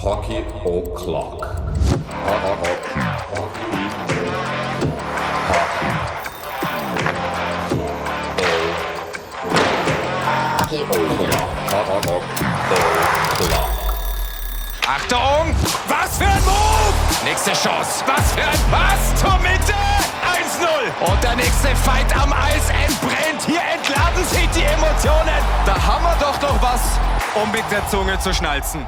Hockey O'Clock. Achtung! Was für ein Move! Nächste Chance. Was für ein Pass zur Mitte! 1-0. Und der nächste Fight am Eis entbrennt. Hier entladen sich die Emotionen. Da haben wir doch noch was, um mit der Zunge zu schnalzen.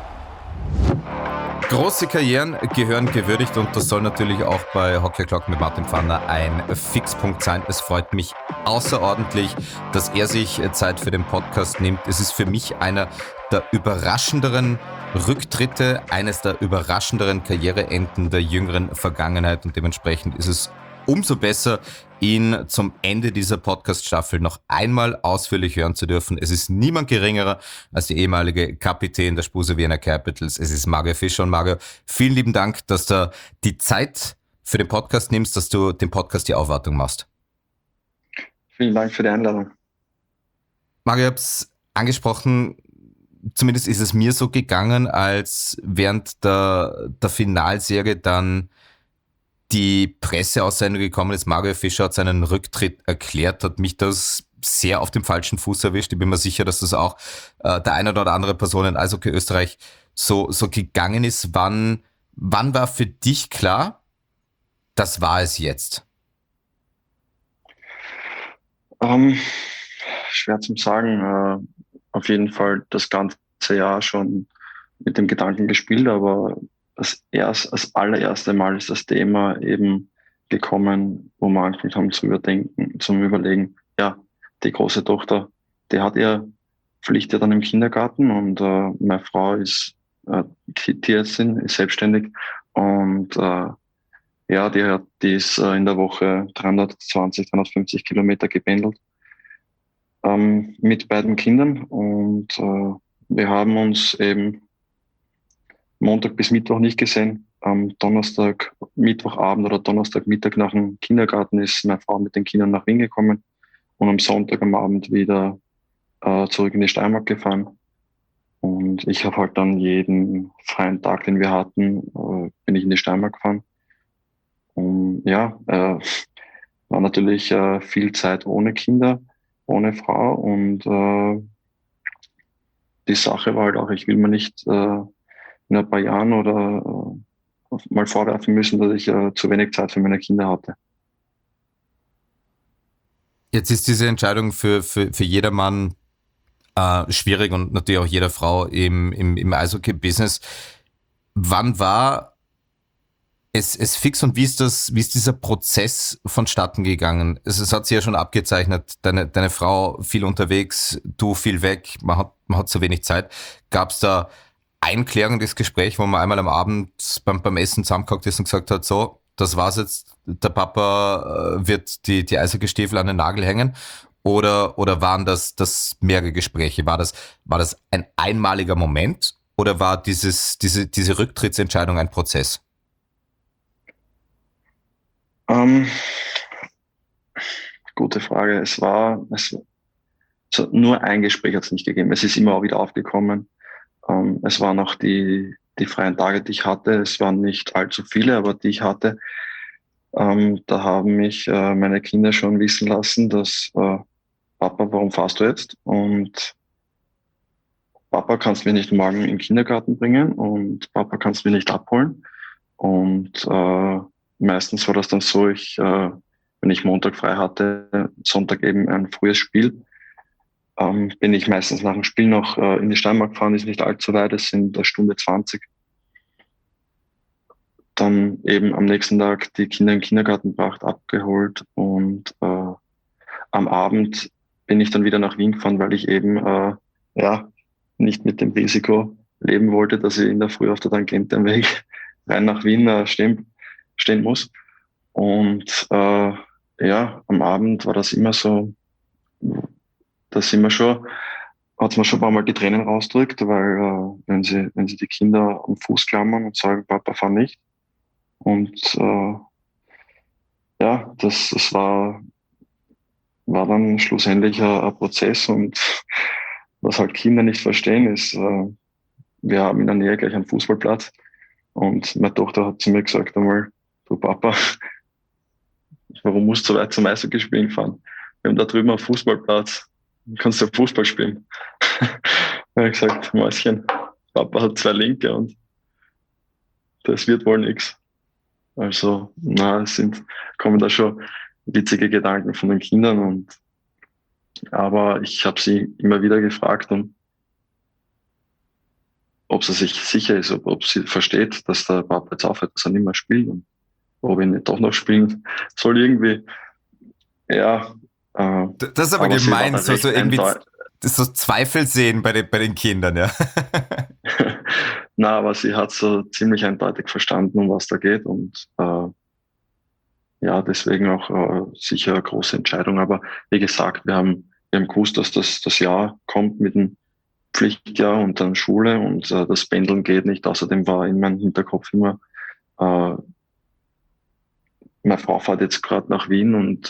Große Karrieren gehören gewürdigt und das soll natürlich auch bei Hockey O'Clock mit Martin Pfanner ein Fixpunkt sein. Es freut mich außerordentlich, dass er sich Zeit für den Podcast nimmt. Es ist für mich einer der überraschenderen Rücktritte, eines der überraschenderen Karriereenden der jüngeren Vergangenheit und dementsprechend ist es umso besser, ihn zum Ende dieser Podcast-Staffel noch einmal ausführlich hören zu dürfen. Es ist niemand geringerer als die ehemalige Kapitän der Spuse Vienna Capitals. Es ist Mario Fischer. Und Mario, vielen lieben Dank, dass du die Zeit für den Podcast nimmst, dass du dem Podcast die Aufwartung machst. Vielen Dank für die Einladung. Mario, ich habe es angesprochen, zumindest ist es mir so gegangen, als während der Finalserie dann die Presseaussendung gekommen ist, Mario Fischer hat seinen Rücktritt erklärt, hat mich das sehr auf dem falschen Fuß erwischt. Ich bin mir sicher, dass das auch der eine oder andere Person in Eishockey Österreich so gegangen ist. Wann war für dich klar, das war es jetzt? Schwer zu sagen. Auf jeden Fall das ganze Jahr schon mit dem Gedanken gespielt, aber das allererste Mal ist das Thema eben gekommen, wo wir angefangen haben zu überdenken, zum Überlegen, ja, die große Tochter, die hat ihre Pflicht ja dann im Kindergarten und meine Frau ist Tierärztin, ist selbstständig und ja, die ist in der Woche 350 Kilometer gependelt mit beiden Kindern und wir haben uns eben Montag bis Mittwoch nicht gesehen. Am Donnerstag, Mittwochabend oder Donnerstagmittag nach dem Kindergarten ist meine Frau mit den Kindern nach Wien gekommen und am Sonntag am Abend wieder zurück in die Steiermark gefahren. Und ich habe halt dann jeden freien Tag, den wir hatten, bin ich in die Steiermark gefahren. Und ja, war natürlich viel Zeit ohne Kinder, ohne Frau und die Sache war halt auch, ich will mir nicht in ein paar Jahren oder mal vorwerfen müssen, dass ich zu wenig Zeit für meine Kinder hatte. Jetzt ist diese Entscheidung für jedermann schwierig und natürlich auch jeder Frau im Eishockey-Business. Wann war es fix und wie ist dieser Prozess vonstatten gegangen? Es hat sich ja schon abgezeichnet, deine Frau viel unterwegs, du viel weg, man hat so wenig Zeit. Gab es da ein klärendes Gespräch, wo man einmal am Abend beim Essen zusammengehockt ist und gesagt hat, so, das war's jetzt, der Papa wird die Eishockeystiefel an den Nagel hängen? Oder waren das mehrere Gespräche? War das ein einmaliger Moment oder war diese Rücktrittsentscheidung ein Prozess? Gute Frage. Nur ein Gespräch hat es nicht gegeben. Es ist immer auch wieder aufgekommen. Es waren auch die freien Tage, die ich hatte. Es waren nicht allzu viele, aber die ich hatte. Da haben mich meine Kinder schon wissen lassen, dass Papa, warum fährst du jetzt? Und Papa, kannst du mich nicht morgen in den Kindergarten bringen? Und Papa, kannst du mich nicht abholen? Und meistens war das dann so, wenn ich Montag frei hatte, Sonntag eben ein frühes Spiel, bin ich meistens nach dem Spiel noch in die Steiermark gefahren, ist nicht allzu weit, es sind 1:20. Dann eben am nächsten Tag die Kinder in den Kindergarten gebracht, abgeholt und am Abend bin ich dann wieder nach Wien gefahren, weil ich eben nicht mit dem Risiko leben wollte, dass ich in der Früh auf der Tangente am Weg rein nach Wien stehen muss. Und am Abend war das immer so, hat es mir schon ein paar Mal die Tränen rausgedrückt, weil wenn sie die Kinder am Fuß klammern und sagen, Papa, fahr nicht. Und das war dann schlussendlich ein Prozess und was halt Kinder nicht verstehen ist, wir haben in der Nähe gleich einen Fußballplatz und meine Tochter hat zu mir gesagt einmal, du Papa, warum musst du so weit zum Eishockey spielen fahren? Wir haben da drüben einen Fußballplatz, kannst du Fußball spielen? Da habe ich gesagt, Mäuschen, Papa hat 2 Linke und das wird wohl nichts. Also, kommen da schon witzige Gedanken von den Kindern aber ich habe sie immer wieder gefragt, ob sie sich sicher ist, ob sie versteht, dass der Papa jetzt aufhört, dass er nicht mehr spielt und ob ich nicht doch noch spielen soll irgendwie. Ja. Das ist aber gemein, so irgendwie so Zweifel sehen bei den Kindern, ja. Na, aber sie hat so ziemlich eindeutig verstanden, um was da geht und ja, deswegen auch sicher eine große Entscheidung. Aber wie gesagt, wir haben gewusst, dass das Jahr kommt mit dem Pflichtjahr und dann Schule und das Pendeln geht nicht. Außerdem war in meinem Hinterkopf immer, meine Frau fährt jetzt gerade nach Wien und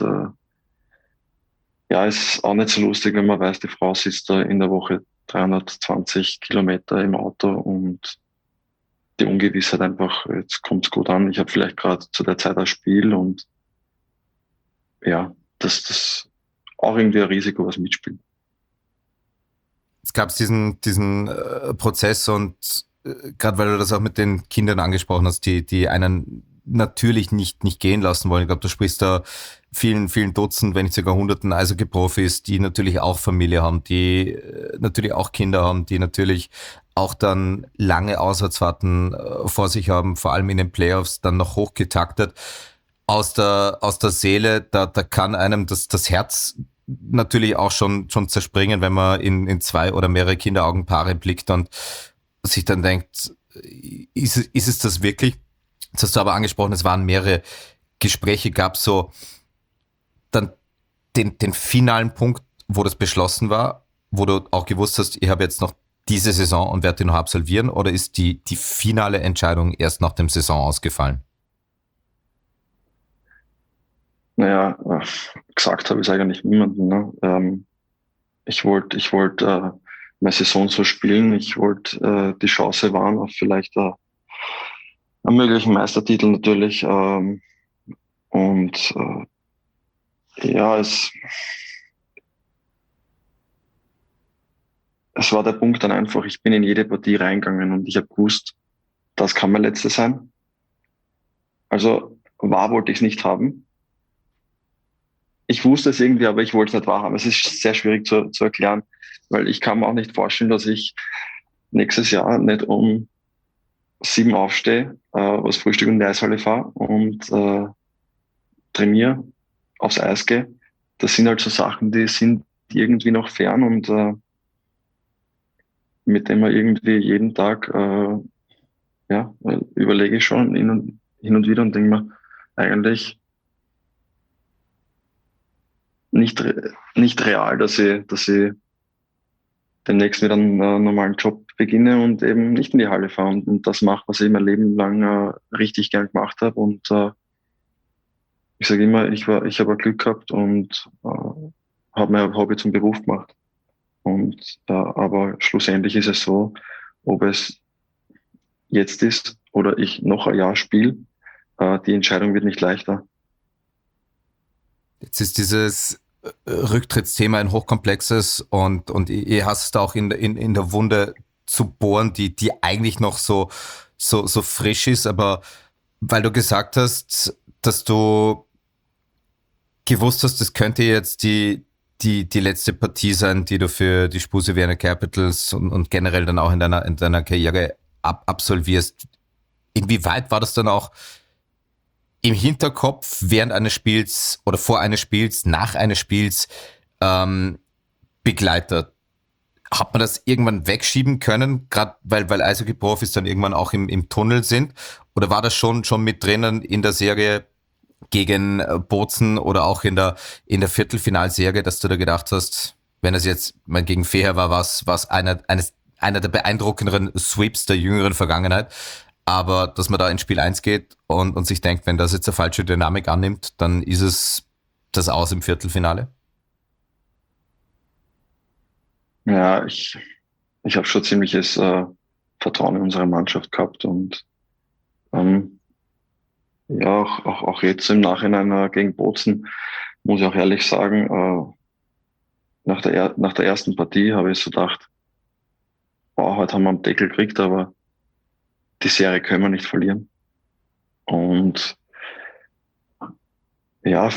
ja, ist auch nicht so lustig, wenn man weiß, die Frau sitzt da in der Woche 320 Kilometer im Auto und die Ungewissheit einfach, jetzt kommt's gut an. Ich habe vielleicht gerade zu der Zeit ein Spiel und ja, das auch irgendwie ein Risiko, was mitspielt. Es gab diesen Prozess und gerade weil du das auch mit den Kindern angesprochen hast, die einen natürlich nicht gehen lassen wollen. Ich glaube, du sprichst da vielen Dutzend, wenn nicht sogar Hunderten Eishockey-Profis, die natürlich auch Familie haben, die natürlich auch Kinder haben, die natürlich auch dann lange Auswärtsfahrten vor sich haben, vor allem in den Playoffs, dann noch hochgetaktet. Aus der Seele, da kann einem das Herz natürlich auch schon zerspringen, wenn man in 2 oder mehrere Kinderaugenpaare blickt und sich dann denkt, ist es das wirklich? Das hast du aber angesprochen, es waren mehrere Gespräche, gab so dann den finalen Punkt, wo das beschlossen war, wo du auch gewusst hast, ich habe jetzt noch diese Saison und werde die noch absolvieren, oder ist die finale Entscheidung erst nach dem Saison ausgefallen? Naja, gesagt habe ich es eigentlich niemandem. Ne? Ich wollte meine Saison so spielen. Ich wollte die Chance wahren auf vielleicht einen möglichen Meistertitel natürlich. Ja, es war der Punkt dann einfach, ich bin in jede Partie reingegangen und ich habe gewusst, das kann mein letzte sein. Also wollte ich es nicht haben. Ich wusste es irgendwie, aber ich wollte es nicht wahrhaben. Es ist sehr schwierig zu erklären, weil ich kann mir auch nicht vorstellen, dass ich nächstes Jahr nicht um 7 aufstehe, was Frühstück in die Eishalle fahre und trainiere, aufs Eis gehe. Das sind halt so Sachen, die sind irgendwie noch fern und mit dem man irgendwie jeden Tag überlege ich schon hin und wieder und denke mir, eigentlich nicht real, dass ich demnächst wieder einen normalen Job beginne und eben nicht in die Halle fahre und das mache, was ich mein Leben lang richtig gern gemacht habe. Und ich sage immer, ich habe Glück gehabt und habe mein Hobby zum Beruf gemacht. Und aber schlussendlich ist es so, ob es jetzt ist oder ich noch ein Jahr spiele, die Entscheidung wird nicht leichter. Jetzt ist dieses Rücktrittsthema ein hochkomplexes und ihr hast es da auch in der Wunde zu bohren, die eigentlich noch so frisch ist, aber weil du gesagt hast, dass du gewusst hast, das könnte jetzt die letzte Partie sein, die du für die Spuse Vienna Capitals und generell dann auch in deiner Karriere absolvierst. Inwieweit war das dann auch im Hinterkopf während eines Spiels oder vor eines Spiels, nach eines Spiels begleitet? Hat man das irgendwann wegschieben können, gerade weil Eishockey-Profis dann irgendwann auch im Tunnel sind? Oder war das schon mit drinnen in der Serie gegen Bozen oder auch in der Viertelfinalserie, dass du da gedacht hast, wenn es jetzt mal gegen Feher war, war es einer der beeindruckenderen Sweeps der jüngeren Vergangenheit? Aber dass man da in Spiel 1 geht und sich denkt, wenn das jetzt eine falsche Dynamik annimmt, dann ist es das Aus im Viertelfinale? Ja, ich habe schon ziemliches Vertrauen in unsere Mannschaft gehabt und ja, auch jetzt im Nachhinein gegen Bozen muss ich auch ehrlich sagen, nach der ersten Partie habe ich so gedacht, wow, heute haben wir einen Deckel gekriegt, aber die Serie können wir nicht verlieren. Und ja,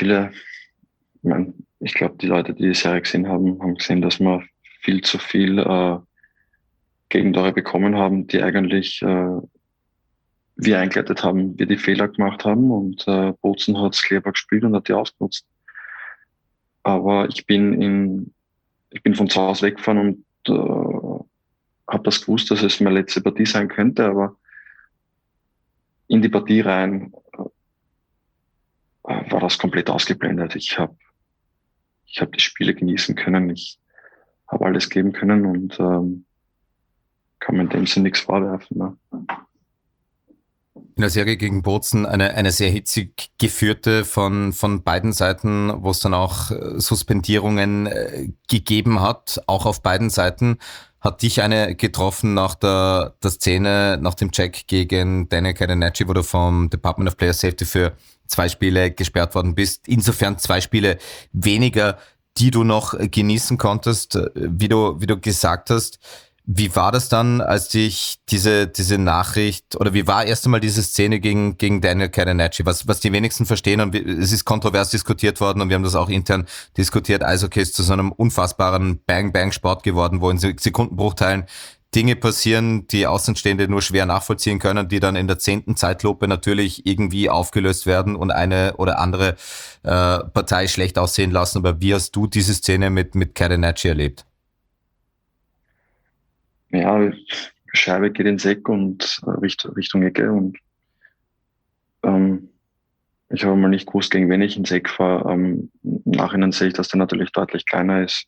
ich glaube, die Leute, die Serie gesehen haben, haben gesehen, dass wir viel zu viel Gegentore bekommen haben, die eigentlich wir eingeleitet haben, wir die Fehler gemacht haben und Bozen hat es clever gespielt und hat die ausgenutzt. Aber ich bin von zu Hause weggefahren und habe das gewusst, dass es meine letzte Partie sein könnte, aber in die Partie rein war das komplett ausgeblendet. Ich hab die Spiele genießen können, ich habe alles geben können und kann mir in dem Sinne nichts vorwerfen. Ne? In der Serie gegen Bozen eine sehr hitzig geführte von beiden Seiten, wo es dann auch Suspendierungen gegeben hat, auch auf beiden Seiten. Hat dich eine getroffen nach der Szene, nach dem Check gegen Daniel Catenacci, wo du vom Department of Player Safety für 2 Spiele gesperrt worden bist? Insofern 2 Spiele weniger, die du noch genießen konntest, wie du gesagt hast. Wie war das dann, als dich diese Nachricht, oder wie war erst einmal diese Szene gegen Daniel Catenacci? Was die wenigsten verstehen, und es ist kontrovers diskutiert worden und wir haben das auch intern diskutiert, Eishockey ist zu so einem unfassbaren Bang-Bang-Sport geworden, wo in Sekundenbruchteilen Dinge passieren, die Außenstehende nur schwer nachvollziehen können, die dann in der 10. Zeitlupe natürlich irgendwie aufgelöst werden und eine oder andere Partei schlecht aussehen lassen. Aber wie hast du diese Szene mit Catenacci erlebt? Ja, Scheibe geht ins Eck und Richtung Ecke und ich habe mal nicht gewusst, gegen wen ich ins Eck fahre. Im Nachhinein sehe ich, dass der natürlich deutlich kleiner ist.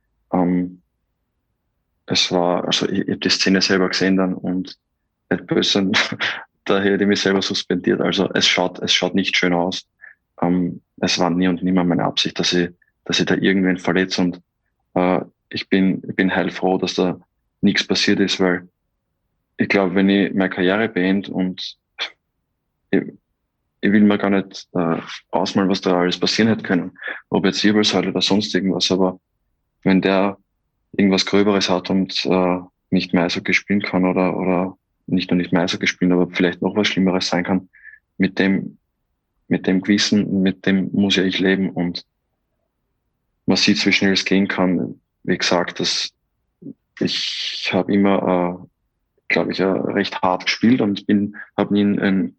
Ich habe die Szene selber gesehen dann und nicht böse, da hätte ich mich selber suspendiert. Also es schaut nicht schön aus. Es war nie und nimmer meine Absicht, dass ich da irgendwen verletze und ich bin heilfroh, dass da nichts passiert ist, weil ich glaube, wenn ich meine Karriere beende und ich will mir gar nicht ausmalen, was da alles passieren hätte können, ob jetzt Wirbelsäule oder sonst irgendwas, aber wenn der irgendwas Gröberes hat und nicht mehr Eishockey spielen kann oder nicht nur nicht mehr Eishockey spielen, aber vielleicht noch was Schlimmeres sein kann, mit dem Gewissen, mit dem muss ja ich leben und man sieht, wie schnell es gehen kann. Wie gesagt, ich habe immer, glaube ich, recht hart gespielt und habe nie einen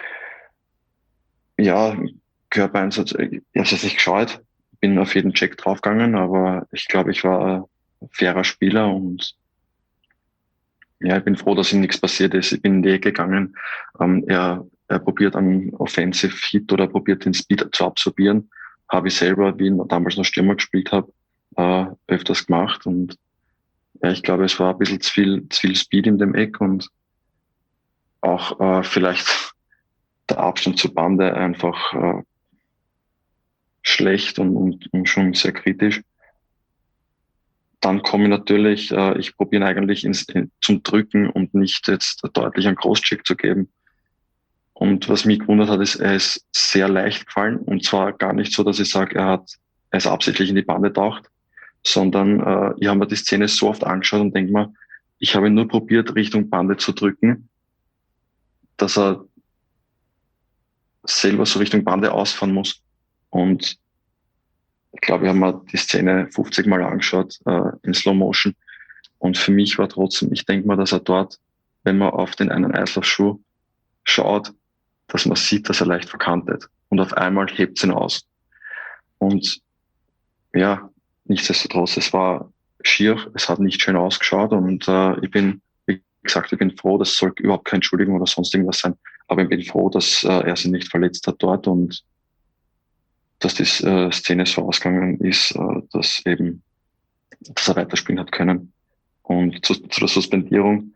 Körpereinsatz, ich habe es jetzt nicht gescheut, bin auf jeden Check draufgegangen, aber ich glaube, ich war ein fairer Spieler und ja, ich bin froh, dass ihm nichts passiert ist. Ich bin in die Ecke gegangen. Er probiert einen Offensive Hit oder probiert den Speed zu absorbieren. Habe ich selber, wie ich damals noch Stürmer gespielt habe, öfters gemacht und ja, ich glaube, es war ein bisschen zu viel Speed in dem Eck und auch vielleicht der Abstand zur Bande einfach schlecht und schon sehr kritisch. Dann komme ich natürlich, ich probiere eigentlich zum Drücken und nicht jetzt deutlich einen Crosscheck zu geben. Und was mich gewundert hat, ist, er ist sehr leicht gefallen und zwar gar nicht so, dass ich sage, er ist absichtlich in die Bande taucht, sondern ich habe mir die Szene so oft angeschaut und denke mir, ich habe nur probiert, Richtung Bande zu drücken, dass er selber so Richtung Bande ausfahren muss. Und ich glaube, ich habe mir die Szene 50 Mal angeschaut in Slow Motion. Und für mich war trotzdem, ich denke mal, dass er dort, wenn man auf den einen Eislaufschuh schaut, dass man sieht, dass er leicht verkantet. Und auf einmal hebt es ihn aus. Und ja, nichtsdestotrotz, es war schier, es hat nicht schön ausgeschaut und ich bin froh, das soll überhaupt keine Entschuldigung oder sonst irgendwas sein, aber ich bin froh, dass er sich nicht verletzt hat dort und dass die Szene so ausgegangen ist, dass er weiterspielen hat können. Und zu der Suspendierung,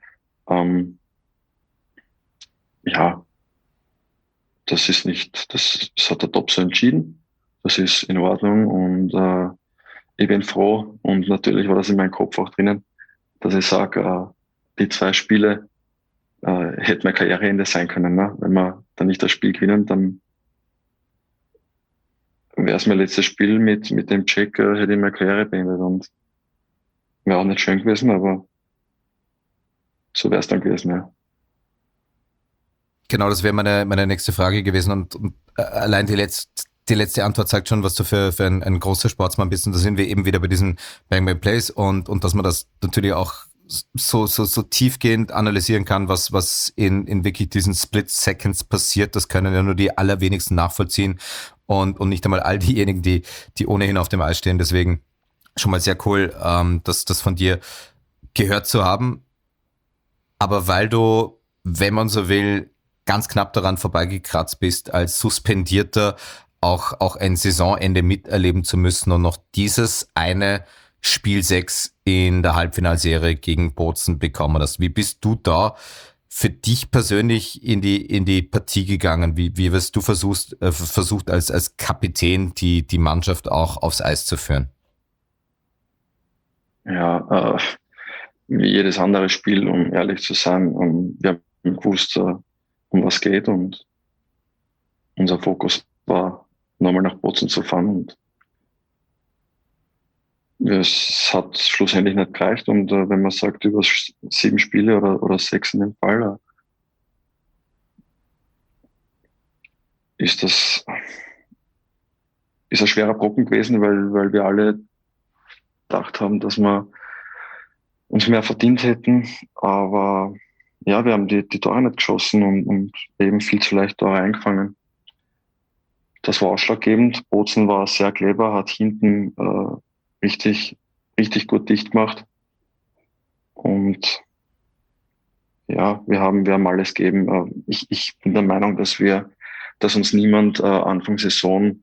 das hat der Top so entschieden, das ist in Ordnung und ich bin froh und natürlich war das in meinem Kopf auch drinnen, dass ich sage, die 2 Spiele hätte mein Karriereende sein können. Ne? Wenn wir dann nicht das Spiel gewinnen, dann wäre es mein letztes Spiel mit dem Check, hätte ich meine Karriere beendet und wäre auch nicht schön gewesen, aber so wäre es dann gewesen, ja. Genau, das wäre meine nächste Frage gewesen und allein die letzte Antwort sagt schon, was du für ein großer Sportsmann bist und da sind wir eben wieder bei diesen Bang Bang Plays und dass man das natürlich auch so tiefgehend analysieren kann, was in wirklich diesen Split Seconds passiert, das können ja nur die allerwenigsten nachvollziehen und nicht einmal all diejenigen, die ohnehin auf dem Eis stehen, deswegen schon mal sehr cool, das von dir gehört zu haben, aber weil du, wenn man so will, ganz knapp daran vorbeigekratzt bist, als Suspendierter auch ein Saisonende miterleben zu müssen und noch dieses eine Spiel 6 in der Halbfinalserie gegen Bozen bekommen hast. Wie bist du da für dich persönlich in die Partie gegangen? Wie wirst du versucht als Kapitän die Mannschaft auch aufs Eis zu führen? Ja, wie jedes andere Spiel, um ehrlich zu sein. Wir haben gewusst, um was geht und unser Fokus war, nochmal nach Bozen zu fahren und es hat schlussendlich nicht gereicht und wenn man sagt, über 7 Spiele oder 6 in dem Fall, ist ein schwerer Brocken gewesen, weil wir alle gedacht haben, dass wir uns mehr verdient hätten, aber ja, wir haben die Tore nicht geschossen und eben viel zu leicht Tore eingefangen. Das war ausschlaggebend. Bozen war sehr clever, hat hinten richtig gut dicht gemacht. Und ja, wir haben alles gegeben. Ich bin der Meinung, dass uns niemand Anfang Saison,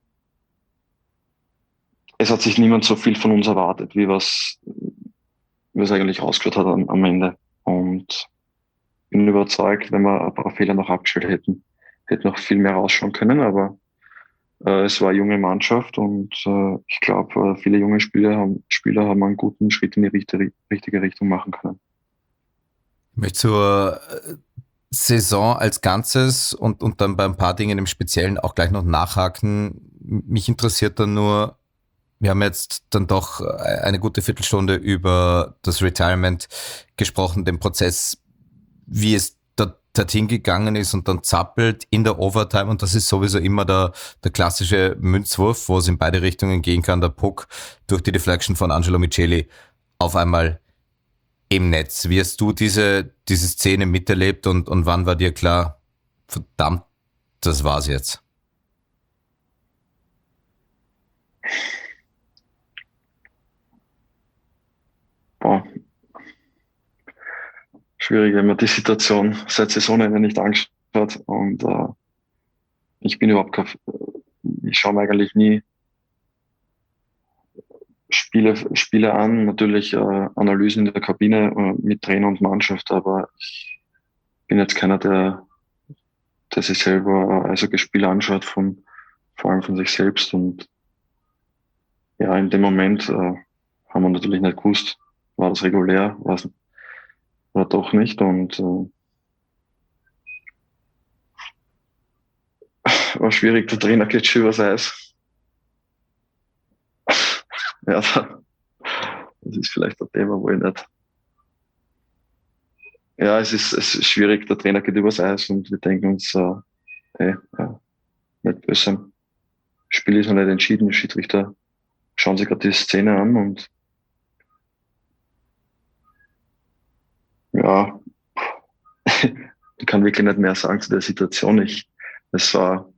es hat sich niemand so viel von uns erwartet, wie was eigentlich rausgehört hat am Ende. Und bin überzeugt, wenn wir ein paar Fehler noch abgestellt hätten, hätte noch viel mehr rausschauen können, aber es war eine junge Mannschaft und ich glaube, viele junge Spieler haben einen guten Schritt in die richtige Richtung machen können. Ich möchte zur Saison als Ganzes und dann bei ein paar Dingen im Speziellen auch gleich noch nachhaken. Mich interessiert dann nur, wir haben jetzt dann doch eine gute Viertelstunde über das Retirement gesprochen, den Prozess, wie es dorthin gegangen ist und dann zappelt in der Overtime und das ist sowieso immer der klassische Münzwurf, wo es in beide Richtungen gehen kann, der Puck durch die Deflection von Angelo Micheli auf einmal im Netz. Wie hast du diese Szene miterlebt und wann war dir klar, verdammt, das war's jetzt? Boah. Schwierig, wenn man die Situation seit Saisonende nicht angeschaut hat und ich schaue mir eigentlich nie Spiele an, natürlich Analysen in der Kabine mit Trainer und Mannschaft, aber ich bin jetzt keiner, der sich selber Eishockey-Spiele anschaut, vor allem von sich selbst und ja, in dem Moment haben wir natürlich nicht gewusst, war das regulär, war doch nicht und war schwierig, der Trainer geht schon übers Eis. Ja, das ist vielleicht ein Thema, wo ich nicht. Ja, es ist schwierig, der Trainer geht übers Eis und wir denken uns, nicht böse. Das Spiel ist noch nicht entschieden, die Schiedsrichter schauen sich gerade die Szene an und ja, ich kann wirklich nicht mehr sagen zu der Situation. Es war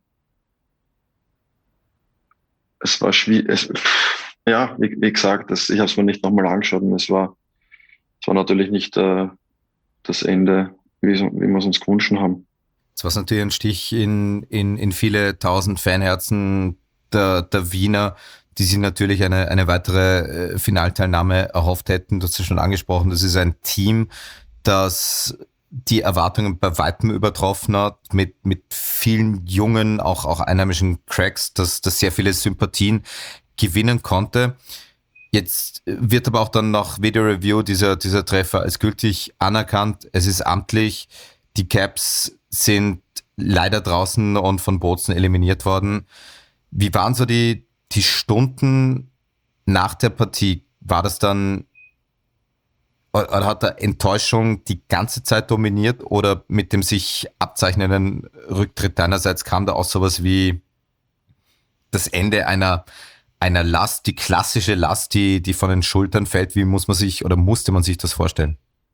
schwierig. Ja, wie gesagt, ich habe es mir nicht nochmal angeschaut und es war natürlich nicht das Ende, wie wir es uns gewünscht haben. Das war natürlich ein Stich in viele tausend Fanherzen der Wiener, die sich natürlich eine weitere Finalteilnahme erhofft hätten. Du hast es schon angesprochen, das ist ein Team, das die Erwartungen bei weitem übertroffen hat, mit vielen jungen, auch einheimischen Cracks, das sehr viele Sympathien gewinnen konnte. Jetzt wird aber auch dann nach Video Review dieser Treffer als gültig anerkannt. Es ist amtlich. Die Caps sind leider draußen und von Bozen eliminiert worden. Wie waren so die Stunden nach der Partie? War das dann, oder hat da Enttäuschung die ganze Zeit dominiert oder mit dem sich abzeichnenden Rücktritt deinerseits kam da auch sowas wie das Ende einer Last, die klassische Last, die von den Schultern fällt? Wie muss man sich oder musste man sich das vorstellen?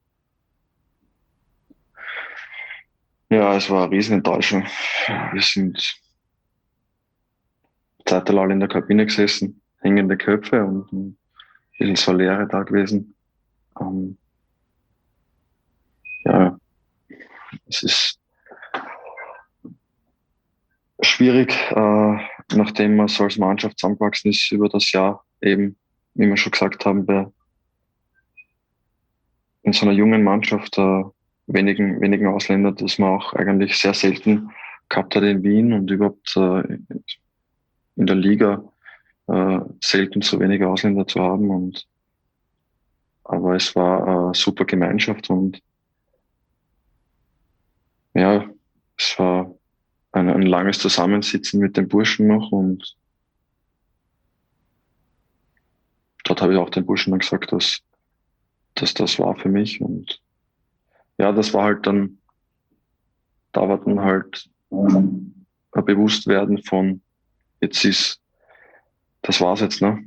Ja, es war eine Riesenenttäuschung. Wir sind zeitlang in der Kabine gesessen, hängende Köpfe und ein bisschen so Leere da gewesen. Ja, es ist schwierig, nachdem man so als Mannschaft zusammengewachsen ist über das Jahr, eben, wie wir schon gesagt haben, in so einer jungen Mannschaft, wenigen Ausländer, das man auch eigentlich sehr selten gehabt hat in Wien und überhaupt in der Liga selten so wenige Ausländer zu haben. Aber es war eine super Gemeinschaft und ja, es war ein langes Zusammensitzen mit den Burschen noch und dort habe ich auch den Burschen dann gesagt, dass das war für mich und ja, das war halt dann, da war dann halt ein Bewusstwerden von, das war's jetzt, ne?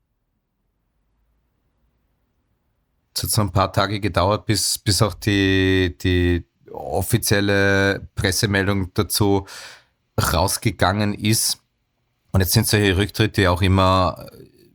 Es hat so ein paar Tage gedauert, bis auch die offizielle Pressemeldung dazu rausgegangen ist. Und jetzt sind solche Rücktritte auch immer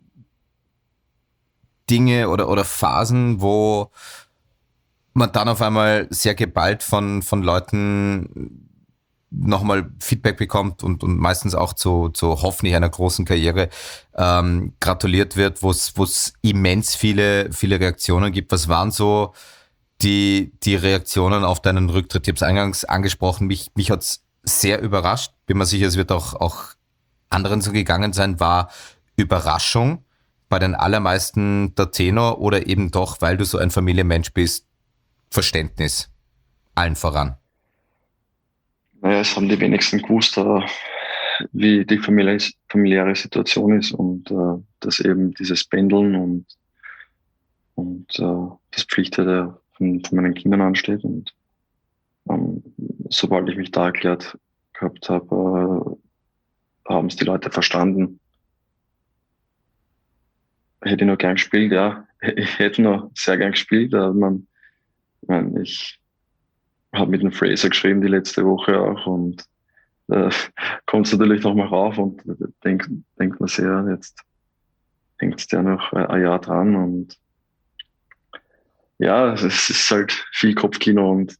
Dinge oder Phasen, wo man dann auf einmal sehr geballt von Leuten nochmal Feedback bekommt und meistens auch zu hoffentlich einer großen Karriere gratuliert wird, wo es immens viele Reaktionen gibt. Was waren so die Reaktionen auf deinen Rücktritt? Ich habe es eingangs angesprochen, mich hat es sehr überrascht. Bin mir sicher, es wird auch anderen so gegangen sein. War Überraschung bei den allermeisten der Tenor oder eben doch, weil du so ein Familienmensch bist, Verständnis allen voran? Naja, es haben die wenigsten gewusst, wie die familiäre Situation ist und dass eben dieses Pendeln und das Pflichten von meinen Kindern ansteht. Und sobald ich mich da erklärt gehabt habe, haben es die Leute verstanden. Hätte ich noch gern gespielt, ja. Ich hätte noch sehr gern gespielt. Ich habe mit dem Fraser geschrieben die letzte Woche auch und kommt natürlich nochmal rauf und denkt man sehr, jetzt hängt der noch ein Jahr dran und ja, es ist halt viel Kopfkino und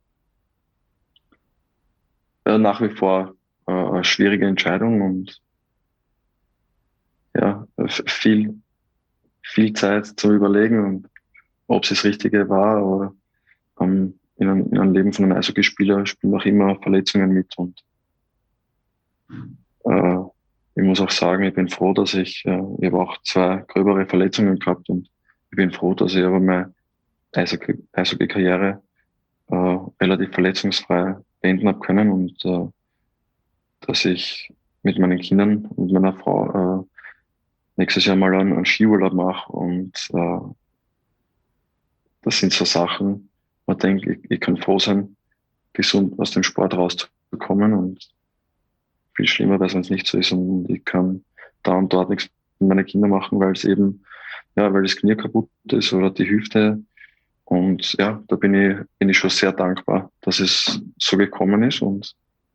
nach wie vor eine schwierige Entscheidung und ja, viel Zeit zum Überlegen und ob es das Richtige war, aber in einem Leben von einem Eishockeyspieler spielen auch immer Verletzungen mit und ich muss auch sagen, ich bin froh, dass ich habe auch 2 gröbere Verletzungen gehabt und ich bin froh, dass ich aber meine Eishockey-Karriere relativ verletzungsfrei beenden habe können und dass ich mit meinen Kindern und meiner Frau nächstes Jahr mal einen Skiurlaub mache und das sind so Sachen, man denkt, ich kann froh sein, gesund aus dem Sport rauszukommen und viel schlimmer, weil es sonst nicht so ist und ich kann da und dort nichts mit meinen Kindern machen, weil es eben, ja, weil das Knie kaputt ist oder die Hüfte und ja, da bin ich schon sehr dankbar, dass es so gekommen ist und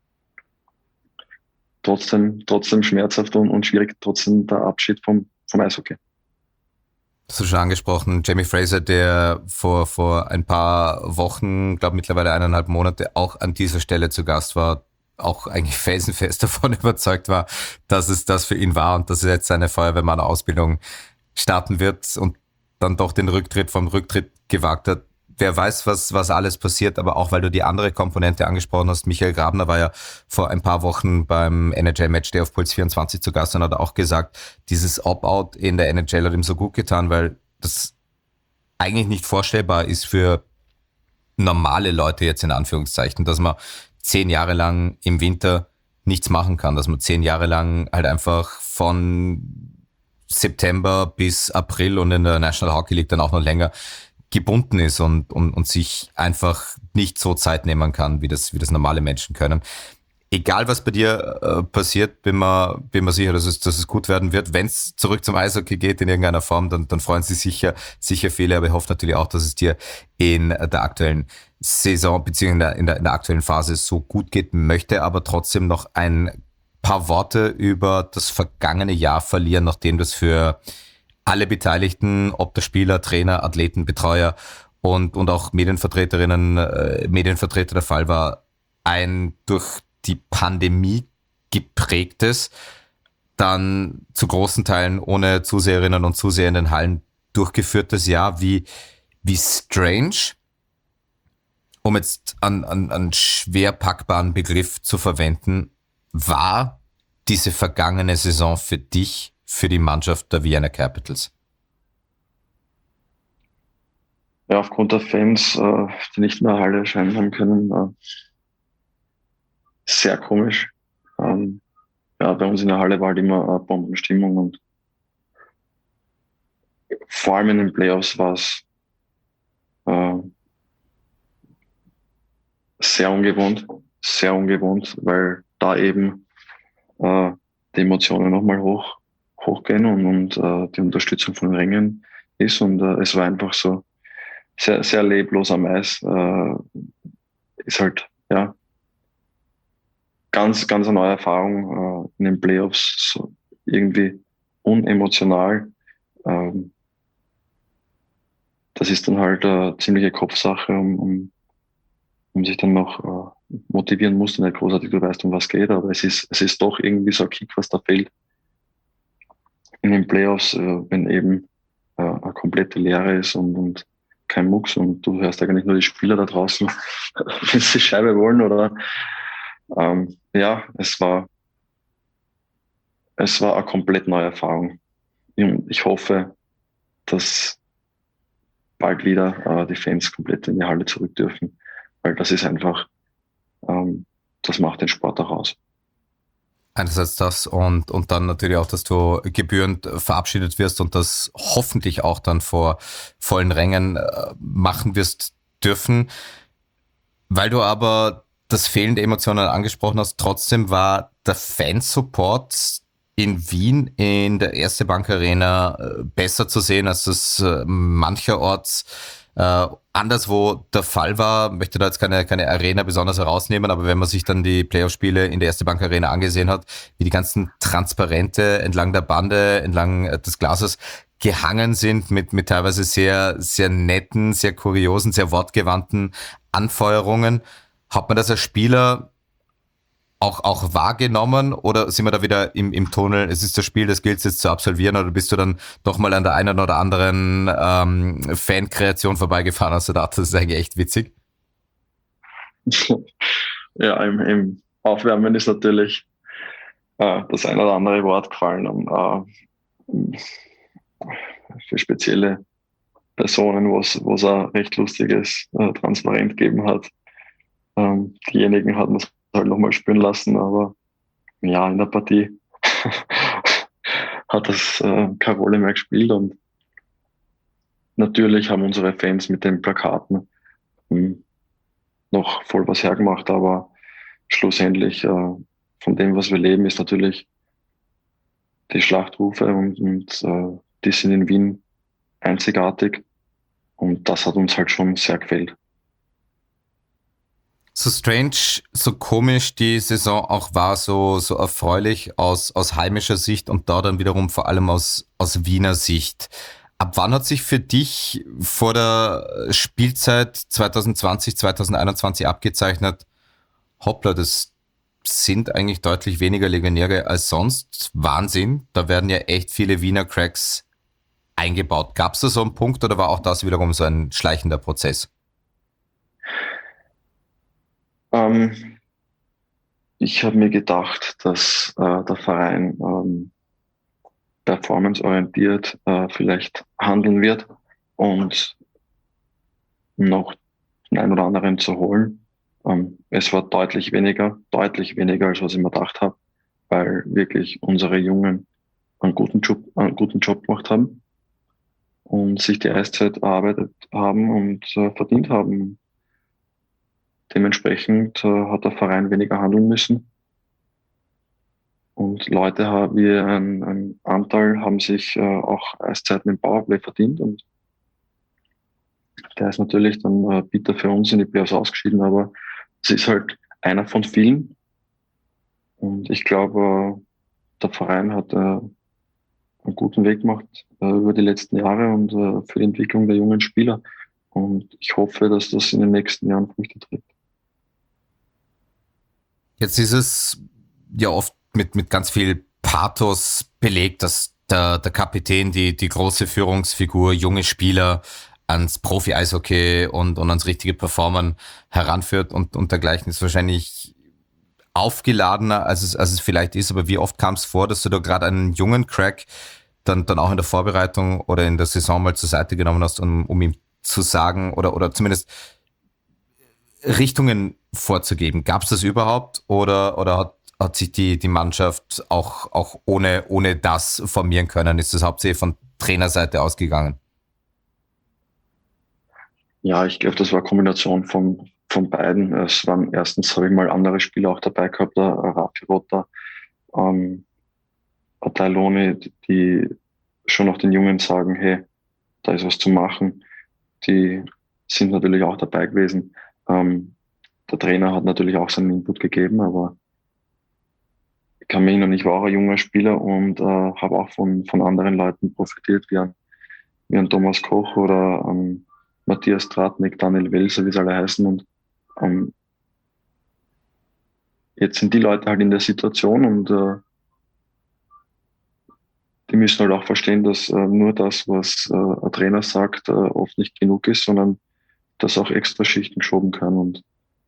trotzdem schmerzhaft und schwierig, trotzdem der Abschied vom Eishockey. Das hast du schon angesprochen, Jamie Fraser, der vor ein paar Wochen, glaube mittlerweile 1,5 Monate, auch an dieser Stelle zu Gast war, auch eigentlich felsenfest davon überzeugt war, dass es das für ihn war und dass er jetzt seine Feuerwehrmann-Ausbildung starten wird und dann doch den Rücktritt vom Rücktritt gewagt hat. wer weiß, was alles passiert, aber auch weil du die andere Komponente angesprochen hast. Michael Grabner war ja vor ein paar Wochen beim NHL Matchday auf Puls 24 zu Gast und hat auch gesagt, dieses Opt-out in der NHL hat ihm so gut getan, weil das eigentlich nicht vorstellbar ist für normale Leute jetzt in Anführungszeichen, dass man 10 Jahre lang im Winter nichts machen kann, dass man 10 Jahre lang halt einfach von September bis April und in der National Hockey League dann auch noch länger gebunden ist und sich einfach nicht so Zeit nehmen kann, wie das normale Menschen können. Egal, was bei dir passiert, bin mir sicher, dass es gut werden wird. Wenn es zurück zum Eishockey geht in irgendeiner Form, dann freuen sich sicher viele, aber ich hoffe natürlich auch, dass es dir in der aktuellen Saison beziehungsweise in der aktuellen Phase so gut geht, möchte aber trotzdem noch ein paar Worte über das vergangene Jahr verlieren, nachdem das für alle Beteiligten, ob der Spieler, Trainer, Athleten, Betreuer und auch Medienvertreterinnen, Medienvertreter der Fall war, ein durch die Pandemie geprägtes, dann zu großen Teilen ohne Zuseherinnen und Zuseher in den Hallen durchgeführtes Jahr. Wie strange, um jetzt einen schwer packbaren Begriff zu verwenden, war diese vergangene Saison für dich, für die Mannschaft der Vienna Capitals? Ja, aufgrund der Fans, die nicht mehr Halle erscheinen haben können, sehr komisch. Ja, bei uns in der Halle war halt immer Bombenstimmung und vor allem in den Playoffs war es sehr ungewohnt, weil da eben die Emotionen nochmal hochgehen und die Unterstützung von den Ringen ist und es war einfach so sehr, sehr leblos am Eis. Ist halt, ja, ganz eine neue Erfahrung in den Playoffs, so irgendwie unemotional. Das ist dann halt eine ziemliche Kopfsache, um sich dann noch motivieren musst du nicht großartig, du weißt, um was geht, aber es ist doch irgendwie so ein Kick, was da fehlt in den Playoffs, wenn eben eine komplette Leere ist und kein Mucks und du hörst eigentlich nur die Spieler da draußen, wenn sie die Scheibe wollen oder ja, es war eine komplett neue Erfahrung. Ich hoffe, dass bald wieder die Fans komplett in die Halle zurück dürfen, weil das ist einfach, das macht den Sport auch aus. Einerseits das und dann natürlich auch, dass du gebührend verabschiedet wirst und das hoffentlich auch dann vor vollen Rängen machen wirst dürfen. Weil du aber das fehlende Emotionen angesprochen hast, trotzdem war der Fansupport in Wien in der Erste Bank Arena besser zu sehen, als es mancherorts anderswo der Fall war. Ich möchte da jetzt keine Arena besonders herausnehmen, aber wenn man sich dann die Playoff-Spiele in der Erste Bank Arena angesehen hat, wie die ganzen Transparente entlang der Bande, entlang des Glases gehangen sind mit teilweise sehr, sehr netten, sehr kuriosen, sehr wortgewandten Anfeuerungen, hat man das als Spieler auch wahrgenommen oder sind wir da wieder im Tunnel, es ist das Spiel, das gilt jetzt zu absolvieren, oder bist du dann doch mal an der einen oder anderen Fankreation vorbeigefahren, hast du gedacht, das ist eigentlich echt witzig? Ja, im Aufwärmen ist natürlich das ein oder andere Wort gefallen für spezielle Personen, wo es ein recht lustiges Transparent gegeben hat. Diejenigen hatten es halt nochmal spüren lassen, aber ja, in der Partie hat das keine Rolle mehr gespielt und natürlich haben unsere Fans mit den Plakaten noch voll was hergemacht, aber schlussendlich von dem, was wir leben, ist natürlich die Schlachtrufe und die sind in Wien einzigartig und das hat uns halt schon sehr gefällt. So strange, so komisch die Saison auch war, so erfreulich aus heimischer Sicht und da dann wiederum vor allem aus Wiener Sicht. Ab wann hat sich für dich vor der Spielzeit 2020, 2021 abgezeichnet, hoppla, das sind eigentlich deutlich weniger Legionäre als sonst? Wahnsinn, da werden ja echt viele Wiener Cracks eingebaut. Gab es da so einen Punkt oder war auch das wiederum so ein schleichender Prozess? Ich habe mir gedacht, dass der Verein performanceorientiert vielleicht handeln wird und noch den einen oder anderen zu holen. Es war deutlich weniger, als was ich mir gedacht habe, weil wirklich unsere Jungen einen guten Job gemacht haben und sich die Eiszeit erarbeitet haben und verdient haben. Dementsprechend hat der Verein weniger handeln müssen. Und Leute wie ein Anteil haben sich auch Eiszeiten im Powerplay verdient. Und der ist natürlich dann bitter für uns in die Playoffs ausgeschieden, aber es ist halt einer von vielen. Und ich glaube, der Verein hat einen guten Weg gemacht über die letzten Jahre und für die Entwicklung der jungen Spieler. Und ich hoffe, dass das in den nächsten Jahren Früchte trägt. Jetzt ist es ja oft mit ganz viel Pathos belegt, dass der Kapitän die große Führungsfigur, junge Spieler ans Profi-Eishockey und ans richtige Performen heranführt und dergleichen ist wahrscheinlich aufgeladener, als es vielleicht ist. Aber wie oft kam es vor, dass du da gerade einen jungen Crack dann auch in der Vorbereitung oder in der Saison mal zur Seite genommen hast, um ihm zu sagen oder zumindest Richtungen vorzugeben? Gab es das überhaupt oder hat sich die Mannschaft auch ohne das formieren können? Ist das hauptsächlich von Trainerseite ausgegangen? Ja, ich glaube, das war eine Kombination von beiden. Es waren erstens, habe ich mal andere Spieler auch dabei gehabt, der Rafi Rotter, Atailoni, die schon noch den Jungen sagen, hey, da ist was zu machen. Die sind natürlich auch dabei gewesen. Der Trainer hat natürlich auch seinen Input gegeben, aber ich kann mich erinnern, ich war auch ein junger Spieler und habe auch von anderen Leuten profitiert, wie ein Thomas Koch oder Matthias Tratnik, Daniel Welser, wie sie alle heißen. Und jetzt sind die Leute halt in der Situation und die müssen halt auch verstehen, dass nur das, was ein Trainer sagt, oft nicht genug ist, sondern dass auch extra Schichten geschoben können. Und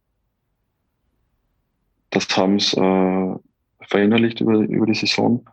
das haben sie verinnerlicht über die Saison.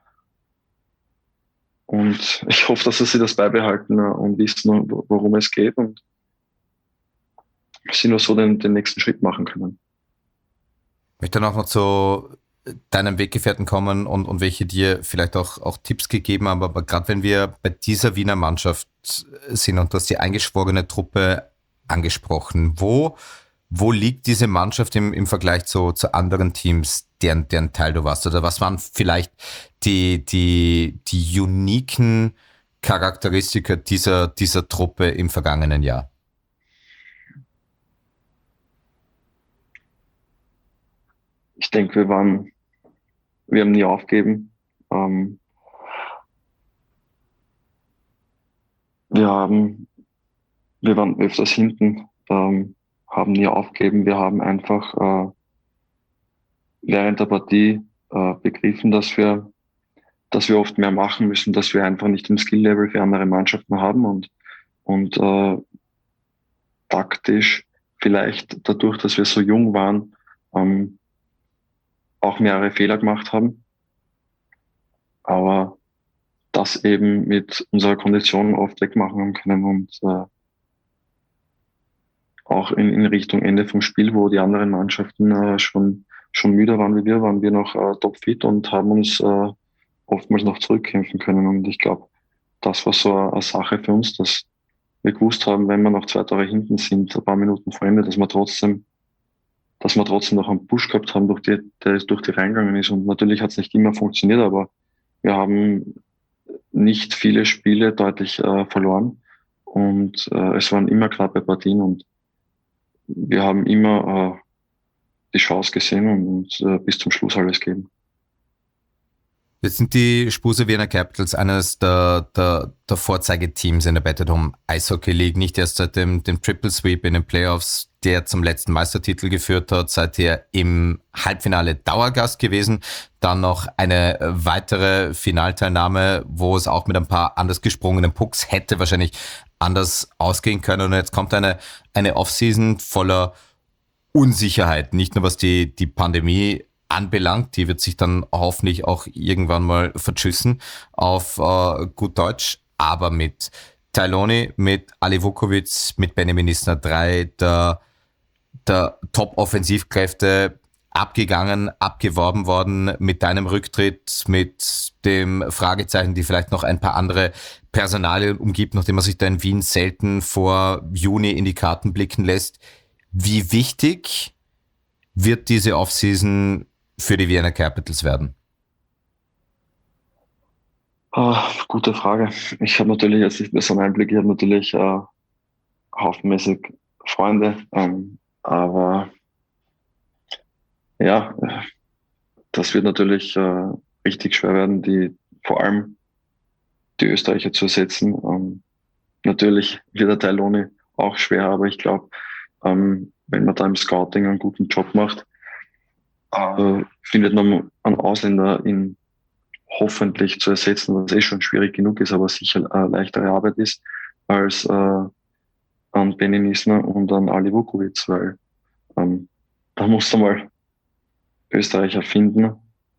Und ich hoffe, dass sie das beibehalten und wissen, worum es geht und sie nur so den nächsten Schritt machen können. Ich möchte dann auch noch zu deinem Weggefährten kommen und welche dir vielleicht auch Tipps gegeben haben. Aber gerade wenn wir bei dieser Wiener Mannschaft sind und du hast die eingeschworene Truppe angesprochen, wo liegt diese Mannschaft im Vergleich zu anderen Teams, deren Teil du warst? Oder was waren vielleicht die uniken Charakteristika dieser Truppe im vergangenen Jahr? Ich denke, wir haben nie aufgegeben. Wir waren öfters hinten, haben nie aufgegeben. Wir haben einfach während der Partie begriffen, dass wir oft mehr machen müssen, dass wir einfach nicht den Skill-Level für andere Mannschaften haben und taktisch vielleicht dadurch, dass wir so jung waren, auch mehrere Fehler gemacht haben, aber das eben mit unserer Kondition oft wegmachen haben können und auch in Richtung Ende vom Spiel, wo die anderen Mannschaften schon müder waren wie wir, waren wir noch topfit und haben uns oftmals noch zurückkämpfen können. Und ich glaube, das war so eine Sache für uns, dass wir gewusst haben, wenn wir noch 2 Tore hinten sind, ein paar Minuten vor Ende, dass wir trotzdem noch einen Push gehabt haben, der durch die reingegangen ist. Und natürlich hat es nicht immer funktioniert, aber wir haben nicht viele Spiele deutlich verloren. Und es waren immer knappe Partien und wir haben immer die Chance gesehen und bis zum Schluss alles geben. Jetzt sind die Spuse Vienna Capitals eines der Vorzeigeteams in der Battle Home Eishockey League, nicht erst seit dem Triple Sweep in den Playoffs, der zum letzten Meistertitel geführt hat, seither im Halbfinale Dauergast gewesen, dann noch eine weitere Finalteilnahme, wo es auch mit ein paar anders gesprungenen Pucks hätte wahrscheinlich anders ausgehen können. Und jetzt kommt eine Offseason voller Unsicherheit, nicht nur was die Pandemie anbelangt, die wird sich dann hoffentlich auch irgendwann mal verschüssen auf gut Deutsch, aber mit Tailoni, mit Ali Vukovic, mit Benjamin Isner, drei der Top-Offensivkräfte abgegangen, abgeworben worden mit deinem Rücktritt, mit dem Fragezeichen, die vielleicht noch ein paar andere Personalien umgibt, nachdem man sich da in Wien selten vor Juni in die Karten blicken lässt. Wie wichtig wird diese Offseason für die Vienna Capitals werden? Gute Frage. Ich habe natürlich jetzt nicht mehr so einen Einblick. Ich habe natürlich haufenmäßig Freunde, aber ja, das wird natürlich richtig schwer werden, vor allem die Österreicher zu ersetzen. Natürlich wird der Tailoni auch schwer, aber ich glaube, wenn man da im Scouting einen guten Job macht, findet man einen Ausländer in hoffentlich zu ersetzen, was schon schwierig genug ist, aber sicher eine leichtere Arbeit ist, als an Benjamin Isner und an Ali Vukovic, weil da musst du mal Österreicher finden,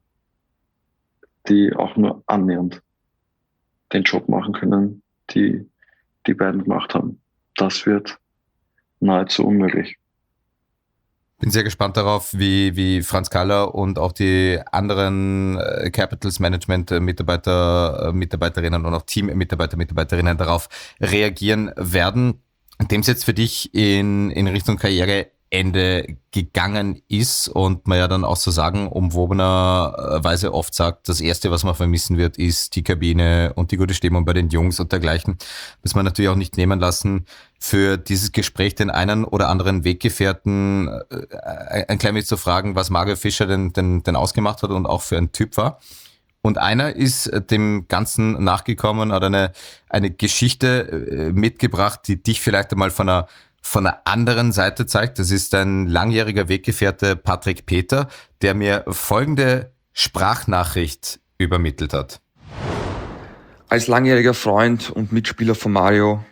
die auch nur annähernd den Job machen können, die die beiden gemacht haben. Das wird nahezu unmöglich. Bin sehr gespannt darauf, wie Franz Kaller und auch die anderen Capitals Management Mitarbeiterinnen und auch Mitarbeiterinnen darauf reagieren werden. Dem es jetzt für dich in Richtung Karriereende gegangen ist und man ja dann auch so sagen, umwobenerweise oft sagt, das Erste, was man vermissen wird, ist die Kabine und die gute Stimmung bei den Jungs und dergleichen. Muss man natürlich auch nicht nehmen lassen, für dieses Gespräch den einen oder anderen Weggefährten ein klein wenig zu fragen, was Mario Fischer denn ausgemacht hat und auch für ein Typ war. Und einer ist dem Ganzen nachgekommen, hat eine Geschichte mitgebracht, die dich vielleicht einmal von einer anderen Seite zeigt. Das ist ein langjähriger Weggefährte Patrick Peter, der mir folgende Sprachnachricht übermittelt hat. Als langjähriger Freund und Mitspieler von Mario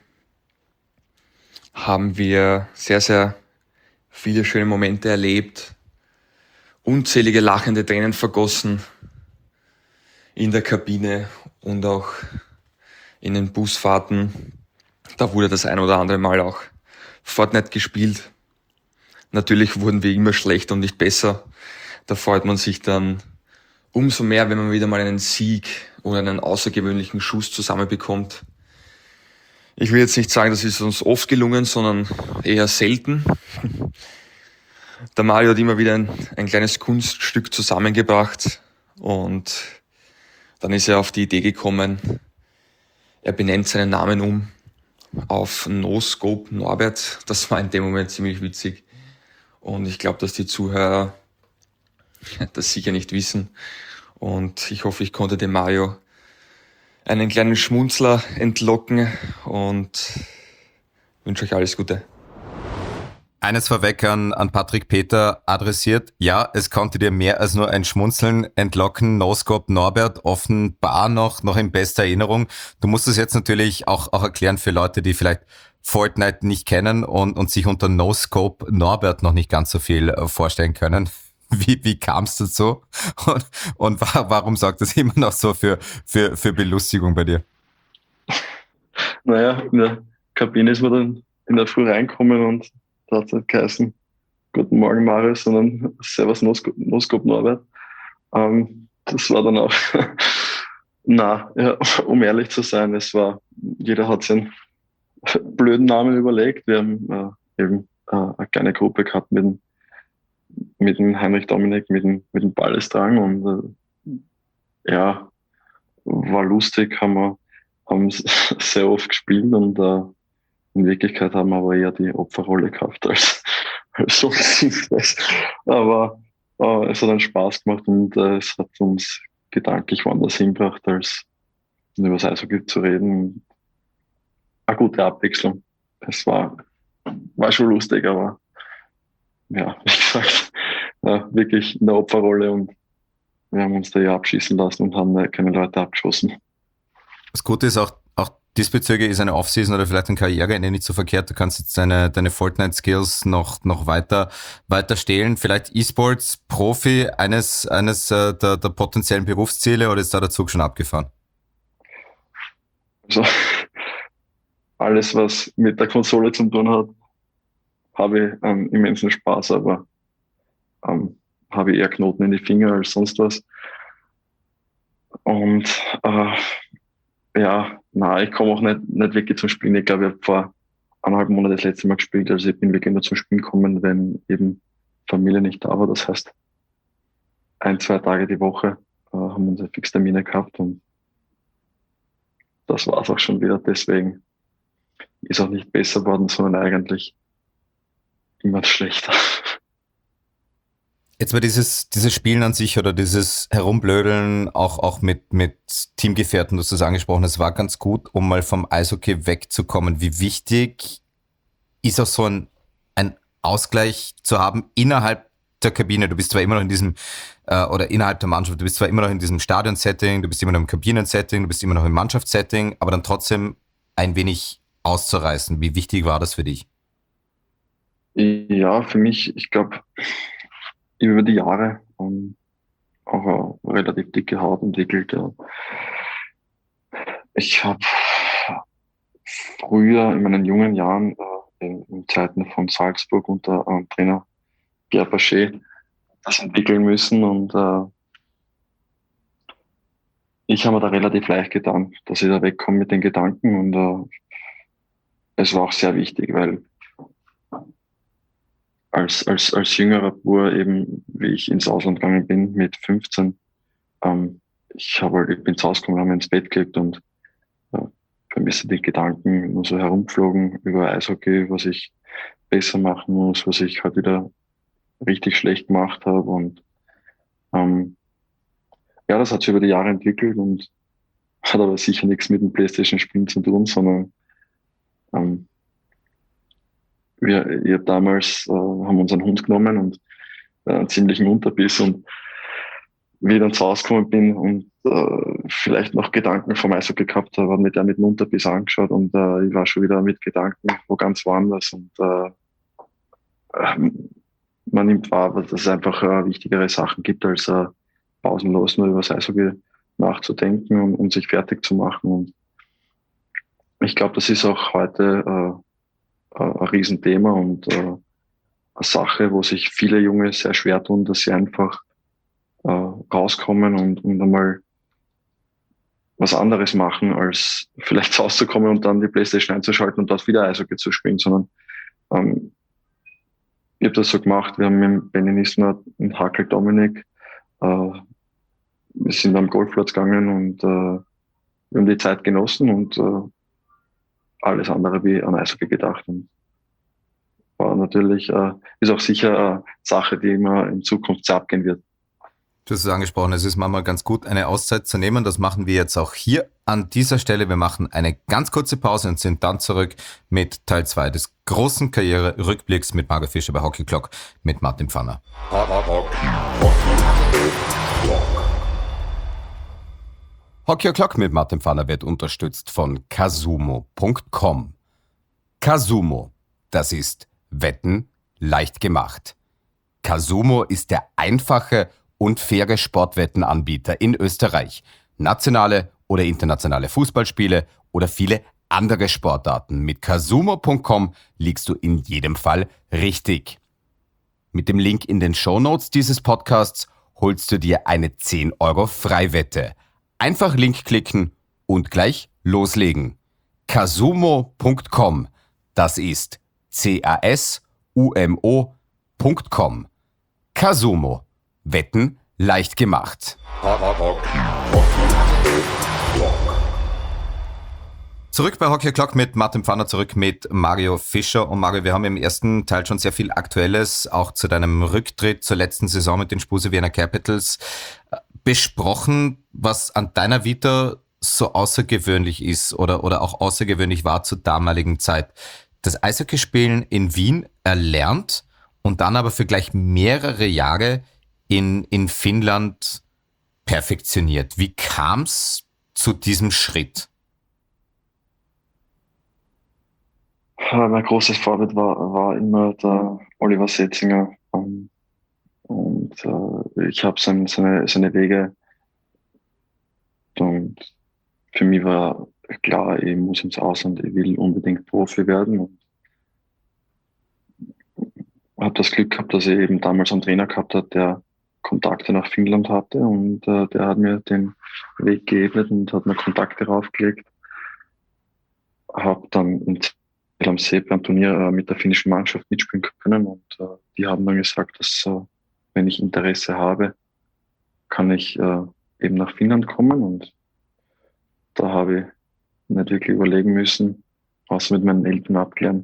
haben wir sehr, sehr viele schöne Momente erlebt, unzählige lachende Tränen vergossen in der Kabine und auch in den Busfahrten. Da wurde das ein oder andere Mal auch Fortnite gespielt. Natürlich wurden wir immer schlechter und nicht besser. Da freut man sich dann umso mehr, wenn man wieder mal einen Sieg oder einen außergewöhnlichen Schuss zusammenbekommt. Ich will jetzt nicht sagen, das ist uns oft gelungen, sondern eher selten. Der Mario hat immer wieder ein kleines Kunststück zusammengebracht und dann ist er auf die Idee gekommen, er benennt seinen Namen um auf No Scope Norbert. Das war in dem Moment ziemlich witzig und ich glaube, dass die Zuhörer das sicher nicht wissen und ich hoffe, ich konnte dem Mario einen kleinen Schmunzler entlocken und wünsche euch alles Gute. Eines vorweg an Patrick Peter adressiert. Ja, es konnte dir mehr als nur ein Schmunzeln entlocken. No-Scope Norbert offenbar noch in bester Erinnerung. Du musst es jetzt natürlich auch erklären für Leute, die vielleicht Fortnite nicht kennen und sich unter No-Scope Norbert noch nicht ganz so viel vorstellen können. Wie kam es dazu? Und warum sorgt das immer noch so für Belustigung bei dir? Naja, in der Kabine ist man dann in der Früh reinkommen und da hat es nicht geheißen, guten Morgen Marius, sondern Servus No-Scope Norbert. Das war dann auch, um ehrlich zu sein, jeder hat sich einen blöden Namen überlegt. Wir haben eben eine kleine Gruppe gehabt mit dem Heinrich Dominik, mit dem Ballestrang und war lustig, haben sehr oft gespielt und in Wirklichkeit haben wir aber eher die Opferrolle gehabt als so sinnlos. Aber es hat einen Spaß gemacht und es hat uns gedanklich woanders hingebracht, als über das Eishockey zu reden. Eine gute Abwechslung. Es war schon lustig, aber ja, wie gesagt, wirklich in der Opferrolle und wir haben uns da abschießen lassen und haben keine Leute abgeschossen. Das Gute ist auch diesbezüglich ist eine Offseason oder vielleicht ein Karriereende nicht so verkehrt. Du kannst jetzt deine Fortnite-Skills noch weiter stehlen. Vielleicht E-Sports-Profi eines der potenziellen Berufsziele, oder ist da der Zug schon abgefahren? Also alles, was mit der Konsole zu tun hat, habe ich immensen Spaß, aber habe ich eher Knoten in die Finger als sonst was. Und ich komme auch nicht wirklich zum Spielen. Ich glaube, ich habe vor 1,5 Monaten das letzte Mal gespielt. Also ich bin wirklich nur zum Spielen gekommen, wenn eben Familie nicht da war. Das heißt, 1-2 Tage die Woche haben unsere Fixtermine gehabt und das war es auch schon wieder. Deswegen ist auch nicht besser worden, sondern eigentlich immer schlechter. Jetzt war dieses Spielen an sich oder dieses Herumblödeln auch mit Teamgefährten, du hast es angesprochen, es war ganz gut, um mal vom Eishockey wegzukommen. Wie wichtig ist auch so ein Ausgleich zu haben innerhalb der Kabine? Du bist zwar immer noch in diesem, oder innerhalb der Mannschaft, du bist zwar immer noch in diesem Stadion-Setting, du bist immer noch im Kabinen-Setting, du bist immer noch im Mannschaftssetting, aber dann trotzdem ein wenig auszureißen. Wie wichtig war das für dich? Ja, für mich, ich glaube, über die Jahre auch eine relativ dicke Haut entwickelt. Ja. Ich habe früher in meinen jungen Jahren in Zeiten von Salzburg unter Trainer Pierre Bachet das entwickeln müssen und ich habe mir da relativ leicht getan, dass ich da wegkomme mit den Gedanken und es war auch sehr wichtig, weil als jüngerer Bub eben, wie ich ins Ausland gegangen bin mit 15, ich bin zu Hause gekommen, habe ins Bett gelegt und für mich sind die Gedanken nur so herumgeflogen über Eishockey, was ich besser machen muss, was ich halt wieder richtig schlecht gemacht habe und das hat sich über die Jahre entwickelt und hat aber sicher nichts mit dem PlayStation-Spielen zu tun, sondern wir damals haben unseren Hund genommen und einen ziemlichen Unterbiss und wie ich dann zu Hause gekommen bin und vielleicht noch Gedanken vom Eishockey gehabt habe, hat mich der mit dem Unterbiss angeschaut und ich war schon wieder mit Gedanken wo ganz woanders und man nimmt wahr, dass es einfach wichtigere Sachen gibt, als pausenlos nur über das Eishockey nachzudenken und sich fertig zu machen und ich glaube, das ist auch heute ein Riesenthema und eine Sache, wo sich viele Junge sehr schwer tun, dass sie einfach rauskommen und einmal was anderes machen, als vielleicht rauszukommen und dann die PlayStation einzuschalten und dort wieder Eishockey zu spielen, sondern ich habe das so gemacht, wir haben mit Benny Nisner und Hakel Dominik, wir sind am Golfplatz gegangen und wir haben die Zeit genossen und alles andere wie an Eishockey gedacht und war natürlich, ist auch sicher eine Sache, die immer in Zukunft sehr abgehen wird. Du hast es angesprochen, es ist manchmal ganz gut, eine Auszeit zu nehmen. Das machen wir jetzt auch hier an dieser Stelle. Wir machen eine ganz kurze Pause und sind dann zurück mit Teil 2 des großen Karriere-Rückblicks mit Margot Fischer bei Hockey Clock mit Martin Pfanner. Hockey O'Clock mit Martin Pfanner wird unterstützt von Casumo.com. Casumo, das ist Wetten leicht gemacht. Casumo ist der einfache und faire Sportwettenanbieter in Österreich. Nationale oder internationale Fußballspiele oder viele andere Sportarten. Mit Casumo.com liegst du in jedem Fall richtig. Mit dem Link in den Shownotes dieses Podcasts holst du dir eine 10 € Freiwette. Einfach Link klicken und gleich loslegen. Casumo.com, das ist CASUMO.com. Casumo, Wetten leicht gemacht. Zurück bei Hockey Clock mit Martin Pfanner, zurück mit Mario Fischer. Und Mario, wir haben im ersten Teil schon sehr viel Aktuelles, auch zu deinem Rücktritt zur letzten Saison mit den Spuse Vienna Capitals besprochen, was an deiner Vita so außergewöhnlich ist oder auch außergewöhnlich war zur damaligen Zeit. Das Eishockeyspielen in Wien erlernt und dann aber für gleich mehrere Jahre in Finnland perfektioniert. Wie kam es zu diesem Schritt? Mein großes Vorbild war immer der Oliver Setzinger. Ich habe seine Wege, und für mich war klar, ich muss ins Ausland, ich will unbedingt Profi werden, und habe das Glück gehabt, dass ich eben damals einen Trainer gehabt habe, der Kontakte nach Finnland hatte, und der hat mir den Weg geebnet und hat mir Kontakte raufgelegt. Habe dann in Zell am See beim Turnier mit der finnischen Mannschaft mitspielen können, und die haben dann gesagt, dass wenn ich Interesse habe, kann ich eben nach Finnland kommen, und da habe ich nicht wirklich überlegen müssen, außer mit meinen Eltern abklären,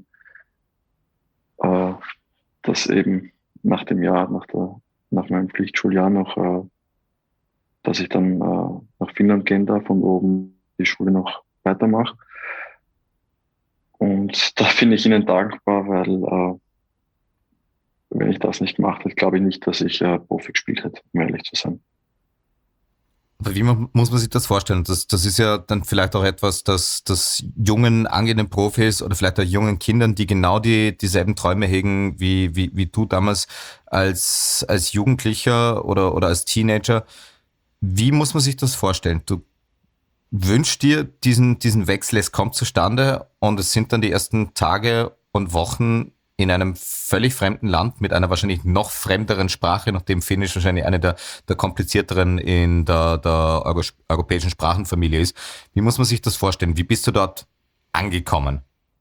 dass eben nach dem Jahr, nach meinem Pflichtschuljahr noch, dass ich dann nach Finnland gehen darf und oben die Schule noch weitermache. Und da finde ich Ihnen dankbar, weil wenn ich das nicht gemacht hätte, glaube ich nicht, dass ich Profi gespielt hätte, um ehrlich zu sein. Aber wie muss man sich das vorstellen? Das ist ja dann vielleicht auch etwas, das jungen, angehenden Profis oder vielleicht auch jungen Kindern, die genau dieselben Träume hegen wie du damals als Jugendlicher oder als Teenager. Wie muss man sich das vorstellen? Du wünschst dir diesen Wechsel, es kommt zustande und es sind dann die ersten Tage und Wochen in einem völlig fremden Land mit einer wahrscheinlich noch fremderen Sprache, nachdem Finnisch wahrscheinlich eine der komplizierteren in der europäischen Sprachenfamilie ist. Wie muss man sich das vorstellen? Wie bist du dort angekommen?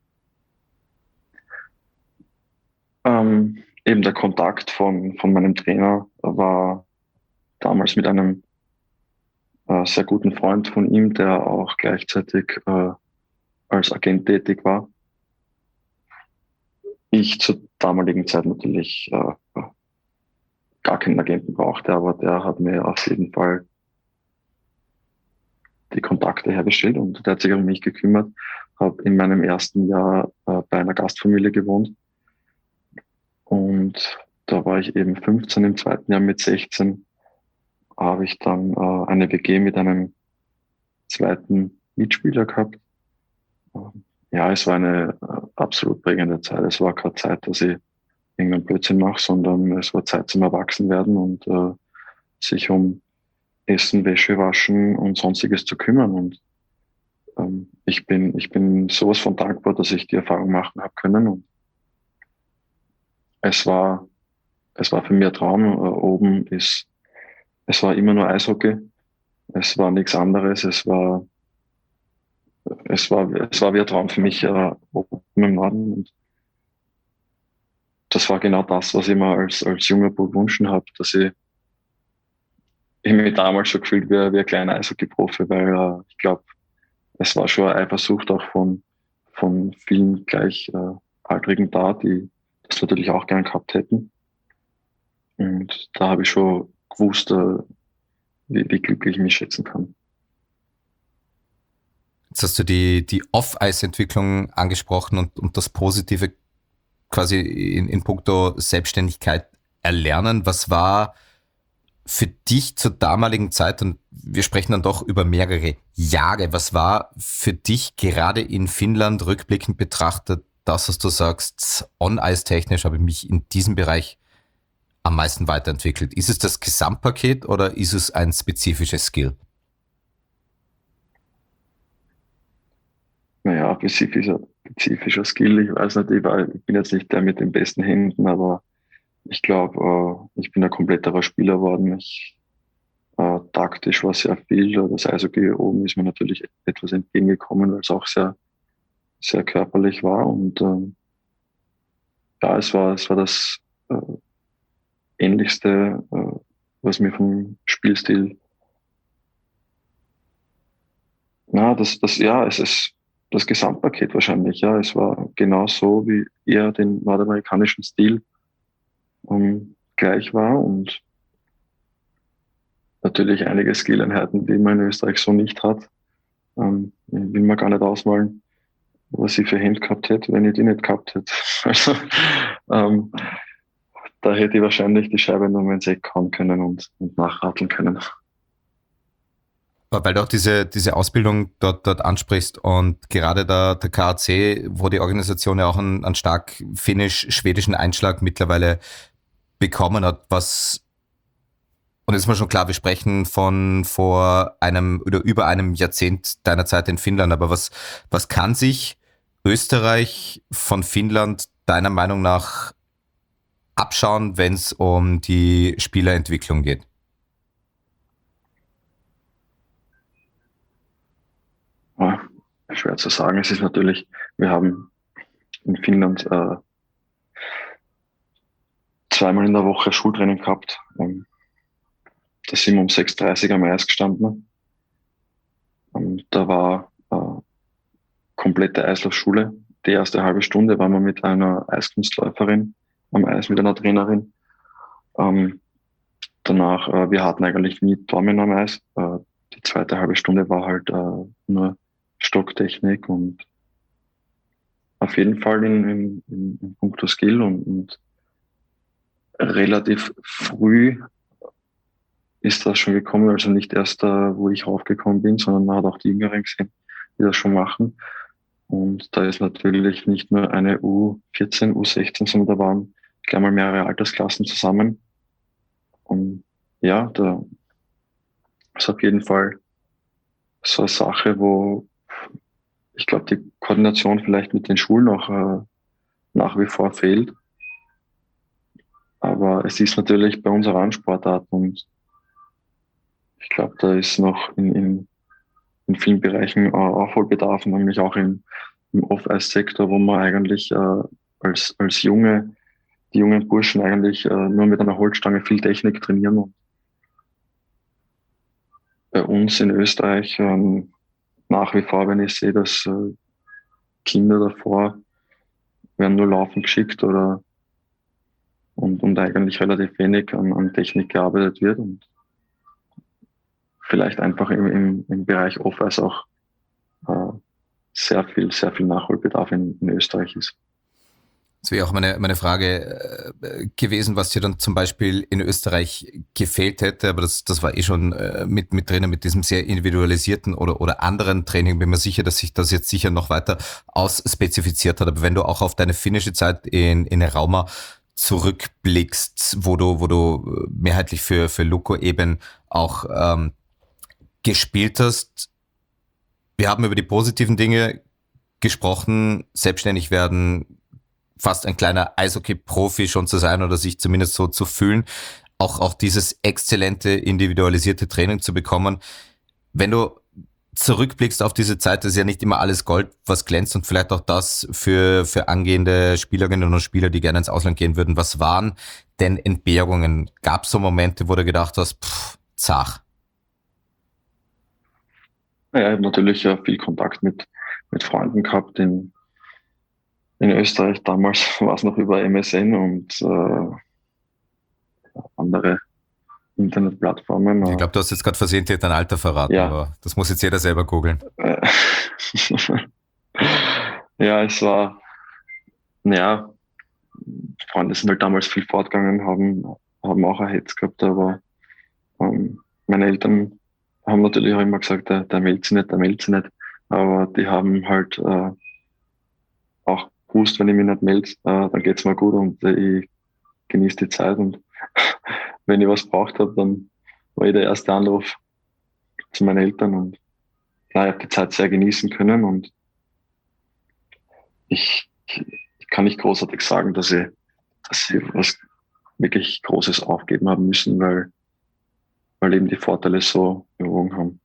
Eben der Kontakt von meinem Trainer war damals mit einem sehr guten Freund von ihm, der auch gleichzeitig als Agent tätig war. Ich zur damaligen Zeit natürlich gar keinen Agenten brauchte, aber der hat mir auf jeden Fall die Kontakte hergestellt, und der hat sich um mich gekümmert. Habe in meinem ersten Jahr bei einer Gastfamilie gewohnt, und da war ich eben 15, im zweiten Jahr mit 16 habe ich dann eine WG mit einem zweiten Mitspieler gehabt. Ja, es war eine absolut prägende Zeit. Es war keine Zeit, dass ich irgendeinen Blödsinn mache, sondern es war Zeit zum Erwachsenwerden und sich um Essen, Wäsche, Waschen und Sonstiges zu kümmern. Und ich bin sowas von dankbar, dass ich die Erfahrung machen habe können. Und es war für mich ein Traum. Es war immer nur Eishockey. Es war nichts anderes. Es war wie ein Traum für mich oben im Norden. Und das war genau das, was ich mir als junger Bub gewünscht habe, dass ich mich damals schon gefühlt wie ein kleiner Eishockey-Profi, weil ich glaube, es war schon eine Eifersucht auch von vielen Gleichaltrigen da, die das natürlich auch gern gehabt hätten. Und da habe ich schon gewusst, wie glücklich ich mich schätzen kann. Jetzt hast du die Off-Ice-Entwicklung angesprochen und das Positive quasi in puncto Selbstständigkeit erlernen. Was war für dich zur damaligen Zeit, und wir sprechen dann doch über mehrere Jahre, was war für dich gerade in Finnland rückblickend betrachtet das, was du sagst, On-Ice-technisch habe ich mich in diesem Bereich am meisten weiterentwickelt? Ist es das Gesamtpaket oder ist es ein spezifisches Skill? Naja, spezifischer Skill, ich weiß nicht, ich bin jetzt nicht der mit den besten Händen, aber ich glaube, ich bin ein kompletterer Spieler geworden. Taktisch war sehr viel, das Eishockey oben ist mir natürlich etwas entgegengekommen, weil es auch sehr, sehr körperlich war, und ja, es war das Ähnlichste, was mir vom Spielstil, es ist das Gesamtpaket wahrscheinlich, ja. Es war genau so, wie eher den nordamerikanischen Stil gleich war, und natürlich einige Skilleinheiten, die man in Österreich so nicht hat. Will man gar nicht ausmalen, was ich für Hände gehabt hätte, wenn ich die nicht gehabt hätte. Also da hätte ich wahrscheinlich die Scheibe nur ins Eck hauen können und nachratteln können. Weil du auch diese Ausbildung dort ansprichst und gerade der KAC, wo die Organisation ja auch einen stark finnisch-schwedischen Einschlag mittlerweile bekommen hat, und jetzt ist mir schon klar, wir sprechen von vor einem oder über einem Jahrzehnt deiner Zeit in Finnland, aber was kann sich Österreich von Finnland deiner Meinung nach abschauen, wenn es um die Spielerentwicklung geht? Ja, schwer zu sagen. Es ist natürlich, wir haben in Finnland zweimal in der Woche Schultraining gehabt. Da sind wir um 6:30 am Eis gestanden. Und da war komplette Eislaufschule. Die erste halbe Stunde waren wir mit einer Eiskunstläuferin am Eis, mit einer Trainerin. Danach, wir hatten eigentlich nie Dormen am Eis. Die zweite halbe Stunde war halt nur Stocktechnik und auf jeden Fall in puncto Skill und relativ früh ist das schon gekommen, also nicht erst wo ich raufgekommen bin, sondern man hat auch die Jüngeren gesehen, die das schon machen. Und da ist natürlich nicht nur eine U14, U16, sondern da waren gleich mal mehrere Altersklassen zusammen. Und ja, da ist auf jeden Fall so eine Sache, wo ich glaube, die Koordination vielleicht mit den Schulen auch nach wie vor fehlt. Aber es ist natürlich bei unserer Randsportart und ich glaube, da ist noch in vielen Bereichen Aufholbedarf, nämlich auch im Off-Eis-Sektor, wo man eigentlich als die jungen Burschen eigentlich nur mit einer Holzstange viel Technik trainieren. Und bei uns in Österreich nach wie vor, wenn ich sehe, dass Kinder davor werden nur laufen geschickt und eigentlich relativ wenig an Technik gearbeitet wird und vielleicht einfach im Bereich Off-Eis auch sehr viel Nachholbedarf in Österreich ist. Das wäre auch meine Frage gewesen, was dir dann zum Beispiel in Österreich gefehlt hätte, aber das war schon mit drinnen, mit diesem sehr individualisierten oder anderen Training. Bin mir sicher, dass sich das jetzt sicher noch weiter ausspezifiziert hat. Aber wenn du auch auf deine finnische Zeit in Rauma zurückblickst, wo du mehrheitlich für Lukko eben auch gespielt hast, wir haben über die positiven Dinge gesprochen, selbstständig werden, fast ein kleiner Eishockey-Profi schon zu sein oder sich zumindest so zu fühlen, auch dieses exzellente, individualisierte Training zu bekommen. Wenn du zurückblickst auf diese Zeit, das ist ja nicht immer alles Gold, was glänzt und vielleicht auch das für angehende Spielerinnen und Spieler, die gerne ins Ausland gehen würden. Was waren denn Entbehrungen? Gab es so Momente, wo du gedacht hast, zach? Naja, ich habe natürlich viel Kontakt mit Freunden gehabt in Österreich. Damals war es noch über MSN und andere Internetplattformen. Ich glaube, du hast jetzt gerade versehentlich dein Alter verraten, ja. Aber das muss jetzt jeder selber googeln. Ja, es war, Freunde sind halt damals viel fortgegangen, haben auch ein Hetz gehabt, aber meine Eltern haben natürlich auch immer gesagt, der meldet sich nicht, aber die haben halt auch gewusst, wenn ich mich nicht melde, dann geht's mir gut und ich genieße die Zeit und wenn ich was braucht habe, dann war ich der erste Anruf zu meinen Eltern und ich habe die Zeit sehr genießen können und ich kann nicht großartig sagen, dass ich was wirklich Großes aufgeben haben müssen, weil eben die Vorteile so überwogen haben.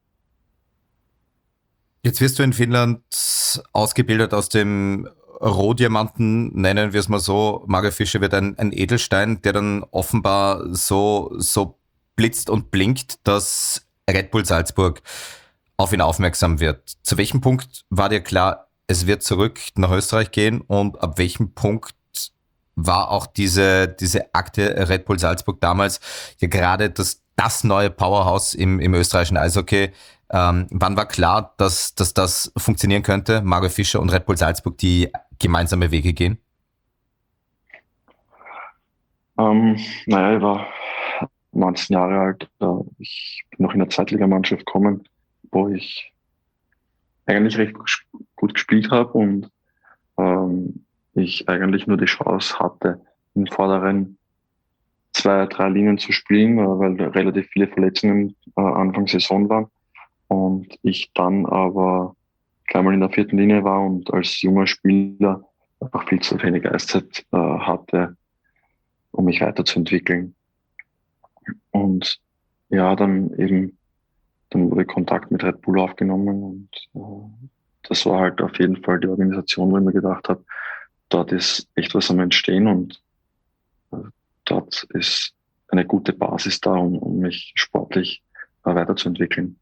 Jetzt wirst du in Finnland ausgebildet aus dem Rohdiamanten, nennen wir es mal so. Mario Fischer wird ein Edelstein, der dann offenbar so blitzt und blinkt, dass Red Bull Salzburg auf ihn aufmerksam wird. Zu welchem Punkt war dir klar, es wird zurück nach Österreich gehen und ab welchem Punkt war auch diese Akte Red Bull Salzburg damals ja gerade das neue Powerhouse im österreichischen Eishockey? Wann war klar, dass das funktionieren könnte, Mario Fischer und Red Bull Salzburg, die gemeinsame Wege gehen? Ich war 19 Jahre alt. Ich bin noch in der Zweitligamannschaft gekommen, wo ich eigentlich recht gut gespielt habe und ich eigentlich nur die Chance hatte, in vorderen 2, 3 Linien zu spielen, weil relativ viele Verletzungen Anfang Saison waren. Und ich dann aber gleich mal in der 4. Linie war und als junger Spieler einfach viel zu wenig Eiszeit hatte, um mich weiterzuentwickeln. Und ja, dann wurde Kontakt mit Red Bull aufgenommen und das war halt auf jeden Fall die Organisation, wo ich mir gedacht habe, dort ist echt was am Entstehen und dort ist eine gute Basis da, um mich sportlich weiterzuentwickeln.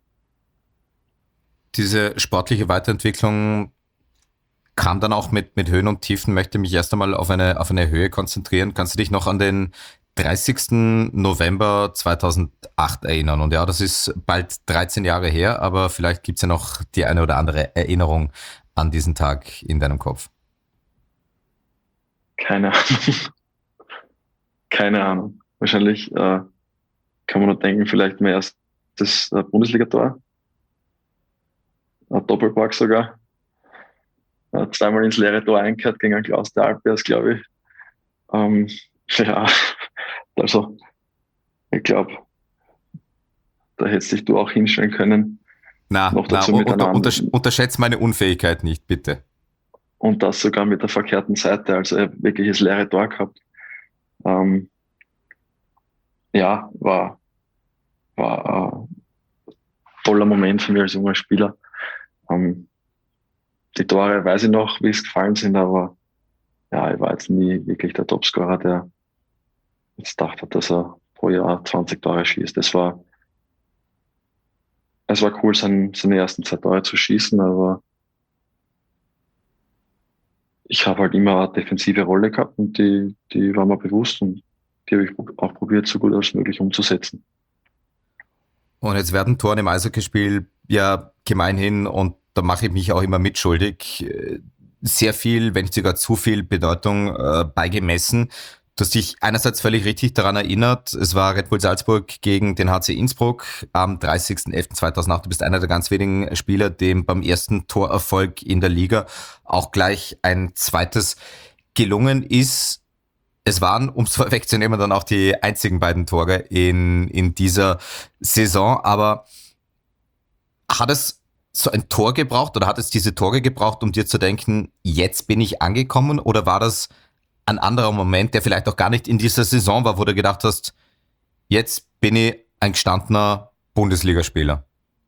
Diese sportliche Weiterentwicklung kam dann auch mit Höhen und Tiefen, möchte mich erst einmal auf eine Höhe konzentrieren. Kannst du dich noch an den 30. November 2008 erinnern? Und ja, das ist bald 13 Jahre her, aber vielleicht gibt's ja noch die eine oder andere Erinnerung an diesen Tag in deinem Kopf. Keine Ahnung. Keine Ahnung. Wahrscheinlich kann man nur denken, vielleicht mein erstes Bundesligator. Ein Doppelpack sogar. Zweimal ins leere Tor eingehört gegen Klaus der Alpers, glaube ich. Ja, also ich glaube, da hättest dich du auch hinstellen können. Unterschätzt meine Unfähigkeit nicht, bitte. Und das sogar mit der verkehrten Seite, also er wirklich das leere Tor gehabt. Ja, war ein toller Moment für mich als junger Spieler. Die Tore weiß ich noch, wie es gefallen sind, aber ja, ich war jetzt nie wirklich der Topscorer, der jetzt gedacht hat, dass er pro Jahr 20 Tore schießt. Es war cool, seine ersten 2 Tore zu schießen, aber ich habe halt immer eine defensive Rolle gehabt und die war mir bewusst und die habe ich auch probiert, so gut als möglich umzusetzen. Und jetzt werden Toren im Eishockeyspiel ja gemeinhin, und da mache ich mich auch immer mitschuldig, sehr viel, wenn nicht sogar zu viel Bedeutung beigemessen. Du hast dich einerseits völlig richtig daran erinnert, es war Red Bull Salzburg gegen den HC Innsbruck am 30.11.2008. Du bist einer der ganz wenigen Spieler, dem beim ersten Torerfolg in der Liga auch gleich ein zweites gelungen ist. Es waren, um es vorwegzunehmen, dann auch die einzigen beiden Tore in dieser Saison. Aber hat es so ein Tor gebraucht oder hat es diese Tore gebraucht, um dir zu denken, jetzt bin ich angekommen? Oder war das ein anderer Moment, der vielleicht auch gar nicht in dieser Saison war, wo du gedacht hast, jetzt bin ich ein gestandener Bundesligaspieler?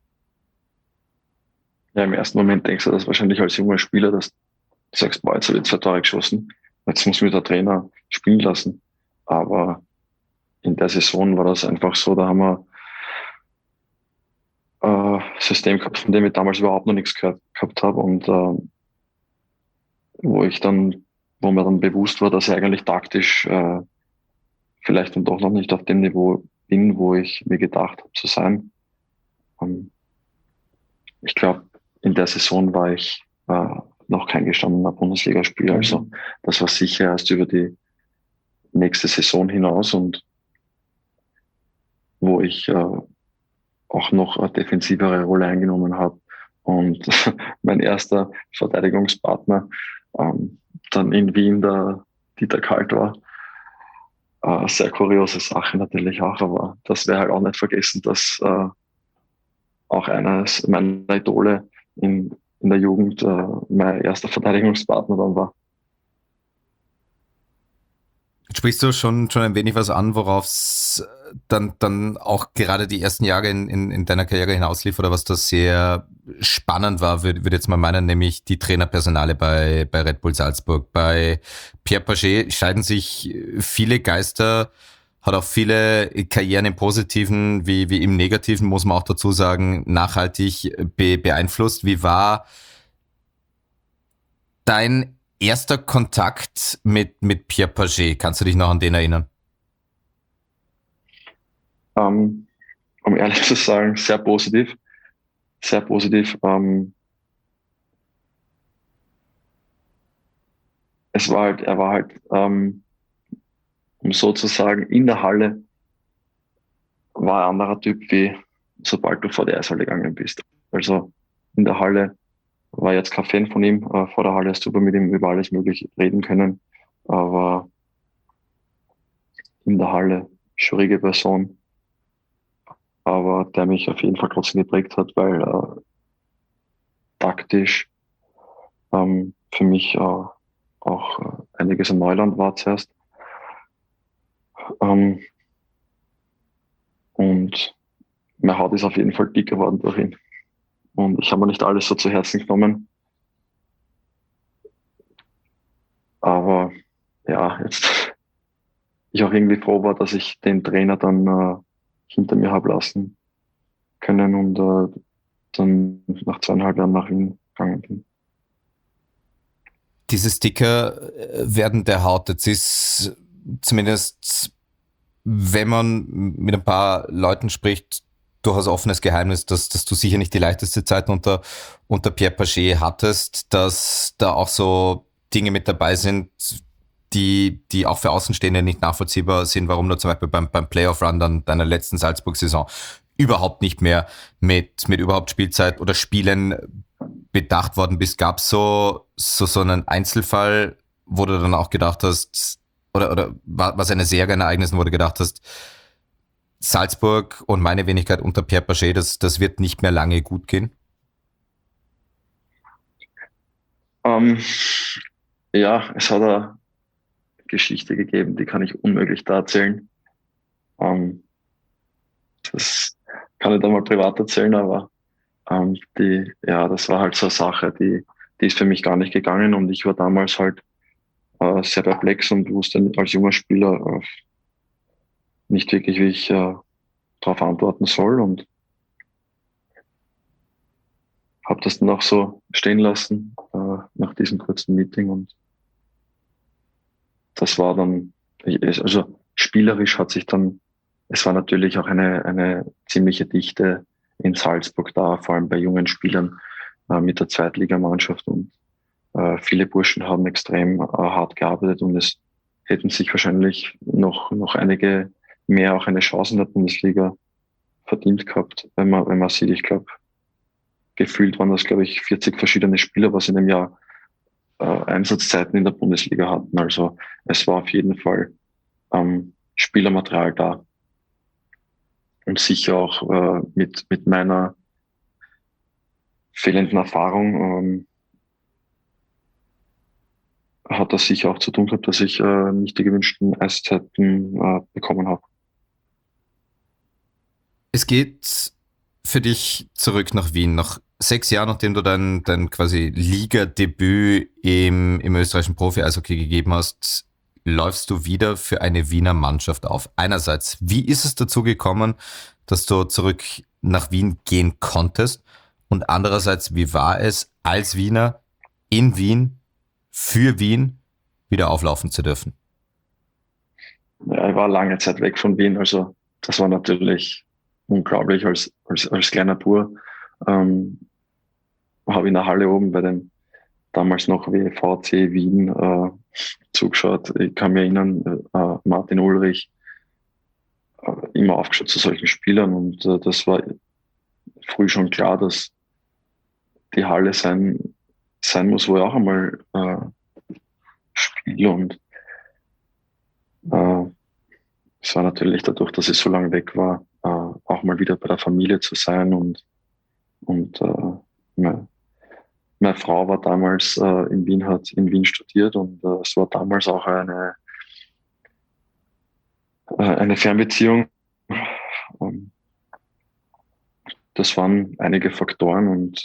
Ja, im ersten Moment denkst du das wahrscheinlich als junger Spieler, dass du sagst, boah, jetzt habe ich 2 Tore geschossen, jetzt muss mich der Trainer spielen lassen. Aber in der Saison war das einfach so, da haben wir ein System gehabt, von dem ich damals überhaupt noch nichts gehört gehabt habe und wo mir dann bewusst war, dass ich eigentlich taktisch vielleicht dann doch noch nicht auf dem Niveau bin, wo ich mir gedacht habe zu sein. Ich glaube, in der Saison war ich noch kein gestandener Bundesligaspieler. Also das war sicher erst über die nächste Saison hinaus und wo ich auch noch eine defensivere Rolle eingenommen habe. Und mein erster Verteidigungspartner dann in Wien, der Dieter Kalt war. Sehr kuriose Sache natürlich auch, aber das wäre halt auch nicht vergessen, dass auch eines meiner Idole in der Jugend mein erster Verteidigungspartner dann war. Jetzt sprichst du schon ein wenig was an, worauf es dann auch gerade die ersten Jahre in deiner Karriere hinauslief oder was da sehr spannend war, würde jetzt mal meinen, nämlich die Trainerpersonale bei Red Bull Salzburg. Bei Pierre Pagé scheiden sich viele Geister, hat auch viele Karrieren im Positiven wie im Negativen, muss man auch dazu sagen, nachhaltig beeinflusst. Wie war dein erster Kontakt mit Pierre Pagé? Kannst du dich noch an den erinnern? Um ehrlich zu sagen, sehr positiv. Sehr positiv. Er war halt, um sozusagen in der Halle war ein anderer Typ, wie sobald du vor die Eishalle gegangen bist. Also in der Halle war jetzt kein Fan von ihm. Vor der Halle hast du mit ihm über alles Mögliche reden können. Aber in der Halle schwierige Person. Aber der mich auf jeden Fall trotzdem geprägt hat, weil taktisch für mich auch einiges an Neuland war zuerst. Und meine Haut ist auf jeden Fall dick geworden durch ihn. Und ich habe mir nicht alles so zu Herzen genommen. Aber ja, jetzt ich auch irgendwie froh war, dass ich den Trainer dann hinter mir habe lassen können und dann nach 2,5 Jahren nach Wien gegangen bin. Diese Sticker werden der Haut, jetzt ist zumindest, wenn man mit ein paar Leuten spricht, durchaus offenes Geheimnis, dass du sicher nicht die leichteste Zeit unter Pierre Paget hattest, dass da auch so Dinge mit dabei sind, die auch für Außenstehende nicht nachvollziehbar sind, warum du zum Beispiel beim Playoff-Run dann deiner letzten Salzburg-Saison überhaupt nicht mehr mit überhaupt Spielzeit oder Spielen bedacht worden bist. Gab es so einen Einzelfall, wo du dann auch gedacht hast, oder was eine Serie an Ereignissen, wo du gedacht hast, Salzburg und meine Wenigkeit unter Pierre Paget, das wird nicht mehr lange gut gehen? Ja, es hat eine Geschichte gegeben, die kann ich unmöglich da erzählen. Das kann ich dann mal privat erzählen, aber das war halt so eine Sache, die ist für mich gar nicht gegangen und ich war damals halt sehr perplex und wusste als junger Spieler nicht wirklich, wie ich darauf antworten soll und habe das dann auch so stehen lassen nach diesem kurzen Meeting und das war dann, also spielerisch hat sich dann, es war natürlich auch eine ziemliche Dichte in Salzburg da, vor allem bei jungen Spielern mit der Zweitligamannschaft und viele Burschen haben extrem hart gearbeitet und es hätten sich wahrscheinlich noch einige mehr auch eine Chance in der Bundesliga verdient gehabt, wenn man sieht, ich glaube, gefühlt waren das, glaube ich, 40 verschiedene Spieler, was in dem Jahr Einsatzzeiten in der Bundesliga hatten. Also es war auf jeden Fall Spielermaterial da. Und sicher auch mit meiner fehlenden Erfahrung hat das sicher auch zu tun gehabt, dass ich nicht die gewünschten Eiszeiten bekommen habe. Es geht für dich zurück nach Wien. Nach 6 Jahren, nachdem du dein quasi Ligadebüt im österreichischen Profi-Eishockey gegeben hast, läufst du wieder für eine Wiener Mannschaft auf. Einerseits, wie ist es dazu gekommen, dass du zurück nach Wien gehen konntest? Und andererseits, wie war es, als Wiener in Wien, für Wien, wieder auflaufen zu dürfen? Ja, ich war lange Zeit weg von Wien, also das war natürlich unglaublich als kleiner Bur. Habe in der Halle oben bei den damals noch WVC Wien zugeschaut. Ich kann mich erinnern, Martin Ulrich immer aufgeschaut zu solchen Spielern und das war früh schon klar, dass die Halle sein muss, wo ich auch einmal spiele und es war natürlich dadurch, dass ich so lange weg war, auch mal wieder bei der Familie zu sein und meine Frau war damals in Wien, hat in Wien studiert und es war damals auch eine Fernbeziehung. Das waren einige Faktoren und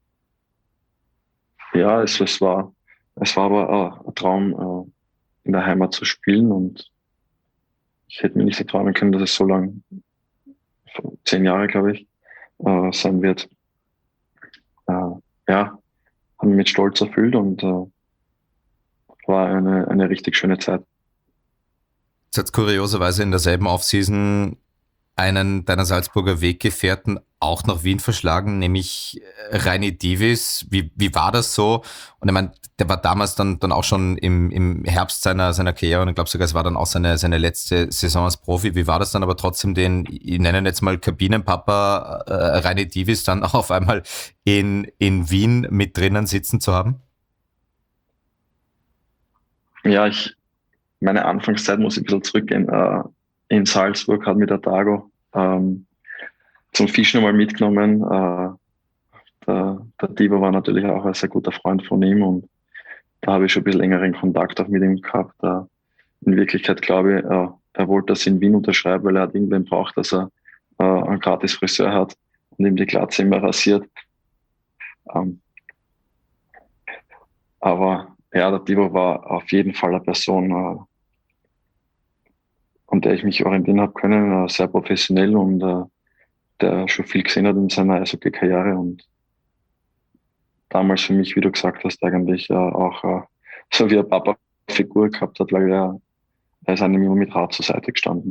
es war aber ein Traum, in der Heimat zu spielen und ich hätte mir nicht erträumen können, dass es so lang, 10 Jahre, glaube ich, sein wird. Haben mich mit Stolz erfüllt und war eine richtig schöne Zeit. Jetzt hat kurioserweise in derselben Offseason einen deiner Salzburger Weggefährten auch nach Wien verschlagen, nämlich Reini Divis. Wie war das so? Und ich meine, der war damals dann auch schon im Herbst seiner Karriere und ich glaube sogar, es war dann auch seine letzte Saison als Profi. Wie war das dann aber trotzdem ich nenne ihn jetzt mal Kabinenpapa Reini Divis dann auch auf einmal in Wien mit drinnen sitzen zu haben? Ja, meine Anfangszeit muss ich ein bisschen zurückgehen. In Salzburg hat mir der Dago zum Fischen mal mitgenommen. Der Divo war natürlich auch ein sehr guter Freund von ihm und da habe ich schon ein bisschen längeren Kontakt auch mit ihm gehabt. In Wirklichkeit glaube ich, er wollte das in Wien unterschreiben, weil er hat irgendwen braucht, dass er einen gratis Friseur hat und ihm die Glatze immer rasiert. Aber ja, der Divo war auf jeden Fall eine Person, an der ich mich orientieren habe können, sehr professionell und der schon viel gesehen hat in seiner Eishockey-Karriere und damals für mich, wie du gesagt hast, eigentlich auch so wie eine Papa-Figur gehabt hat, weil er ist einem immer mit Rat zur Seite gestanden.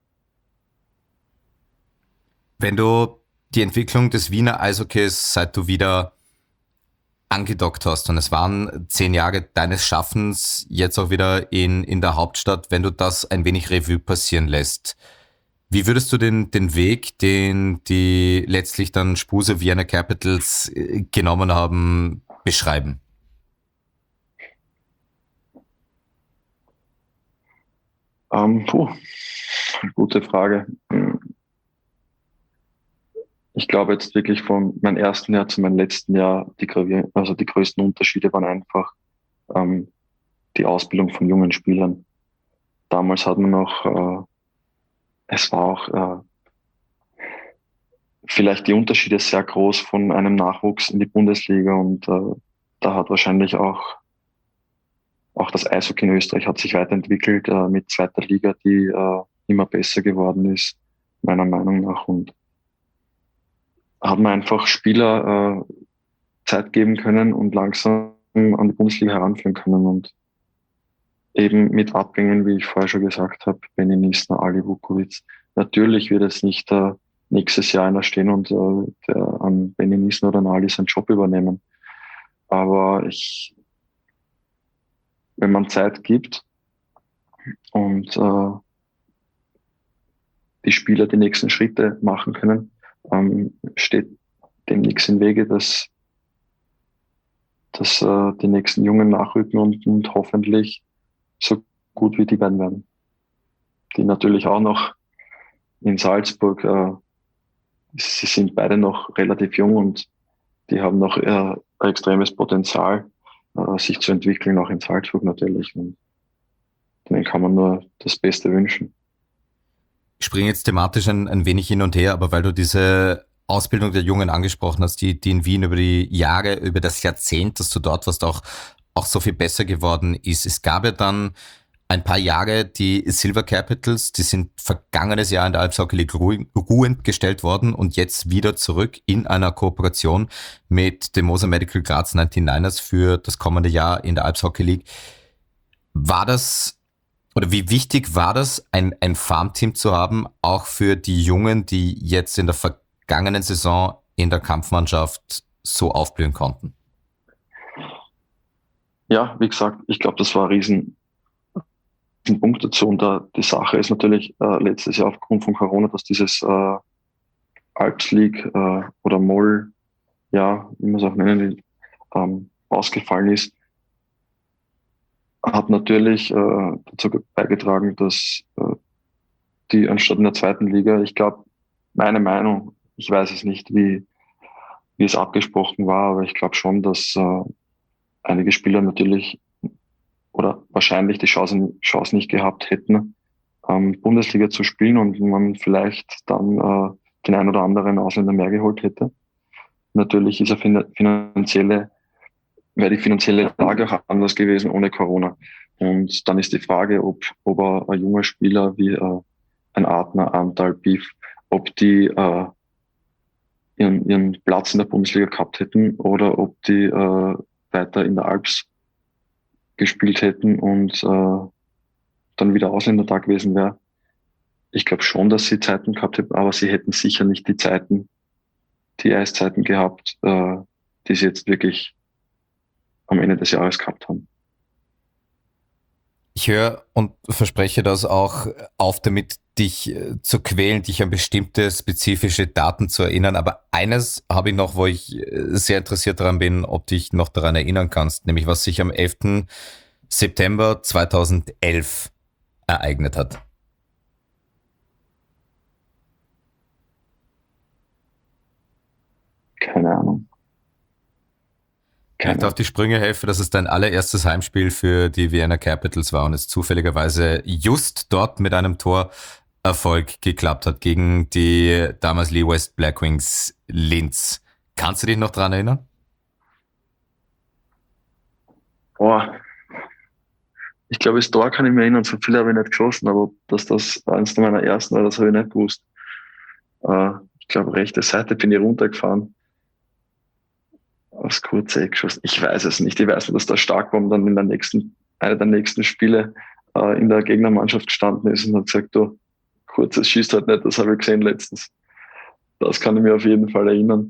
Wenn du die Entwicklung des Wiener Eishockeys, seit du wieder angedockt hast und es waren 10 Jahre deines Schaffens jetzt auch wieder in der Hauptstadt, wenn du das ein wenig Revue passieren lässt, wie würdest du den Weg, den die letztlich dann Spuse Vienna Capitals genommen haben, beschreiben? Gute Frage. Ich glaube jetzt wirklich von meinem ersten Jahr zu meinem letzten Jahr, die größten Unterschiede waren einfach die Ausbildung von jungen Spielern. Damals hat man noch, es war auch vielleicht die Unterschiede sehr groß von einem Nachwuchs in die Bundesliga und da hat wahrscheinlich auch das Eishockey in Österreich hat sich weiterentwickelt mit zweiter Liga, die immer besser geworden ist, meiner Meinung nach. Und hat man einfach Spieler Zeit geben können und langsam an die Bundesliga heranführen können. Und eben mit Abgängen, wie ich vorher schon gesagt habe, Benny Nisner, Ali Vukovic. Natürlich wird es nicht nächstes Jahr einer stehen und der an Benny Nisner oder an Ali seinen Job übernehmen. Aber wenn man Zeit gibt und die Spieler die nächsten Schritte machen können, steht dem nichts im Wege, dass die nächsten Jungen nachrücken und hoffentlich so gut wie die beiden werden. Die natürlich auch noch in Salzburg, sie sind beide noch relativ jung und die haben noch ein extremes Potenzial, sich zu entwickeln, auch in Salzburg natürlich. Und denen kann man nur das Beste wünschen. Ich springe jetzt thematisch ein wenig hin und her, aber weil du diese Ausbildung der Jungen angesprochen hast, die in Wien über die Jahre, über das Jahrzehnt, dass du dort warst, auch so viel besser geworden ist. Es gab ja dann ein paar Jahre die Silver Capitals, die sind vergangenes Jahr in der Eishockey League ruhend gestellt worden und jetzt wieder zurück in einer Kooperation mit dem Moser Medical Graz 99ers für das kommende Jahr in der Eishockey League. War das oder wie wichtig war das, ein Farmteam zu haben, auch für die Jungen, die jetzt in der vergangenen Saison in der Kampfmannschaft so aufblühen konnten? Ja, wie gesagt, ich glaube, das war ein riesen Punkt dazu. Und die Sache ist natürlich letztes Jahr aufgrund von Corona, dass dieses Alps League oder Moll, ja, wie man es auch nennen will, ausgefallen ist, hat natürlich dazu beigetragen, dass die anstatt in der zweiten Liga, ich glaube, meine Meinung, ich weiß es nicht, wie es abgesprochen war, aber ich glaube schon, dass einige Spieler natürlich oder wahrscheinlich die Chance nicht gehabt hätten, Bundesliga zu spielen und man vielleicht dann den ein oder anderen Ausländer mehr geholt hätte. Natürlich ist wäre die finanzielle Lage auch anders gewesen ohne Corona. Und dann ist die Frage, ob ein junger Spieler wie ein Adner, Antal, Beef, ob die ihren Platz in der Bundesliga gehabt hätten oder ob die weiter in der Alps gespielt hätten und dann wieder Ausländer da gewesen wäre. Ich glaube schon, dass sie Zeiten gehabt hätten, aber sie hätten sicher nicht die Eiszeiten gehabt, die sie jetzt wirklich am Ende des Jahres gehabt haben. Ich höre und verspreche das auch auf, damit dich zu quälen, dich an bestimmte spezifische Daten zu erinnern. Aber eines habe ich noch, wo ich sehr interessiert daran bin, ob dich noch daran erinnern kannst, nämlich was sich am 11. September 2011 ereignet hat. Keine Ahnung. Kann ich dir auf die Sprünge helfen, dass es dein allererstes Heimspiel für die Vienna Capitals war und es zufälligerweise just dort mit einem Torerfolg geklappt hat gegen die damals Lee West Blackwings Linz. Kannst du dich noch dran erinnern? Boah. Ich glaube, das Tor kann ich mir erinnern, so viel habe ich nicht geschossen, aber dass das eins meiner ersten war, das habe ich nicht gewusst. Ich glaube, rechte Seite bin ich runtergefahren. Aufs kurze Eck geschossen. Ich weiß es nicht. Ich weiß nur, dass der stark war und dann in einer der nächsten Spiele in der Gegnermannschaft gestanden ist und hat gesagt, du, kurzes schießt halt nicht, das habe ich gesehen letztens. Das kann ich mir auf jeden Fall erinnern.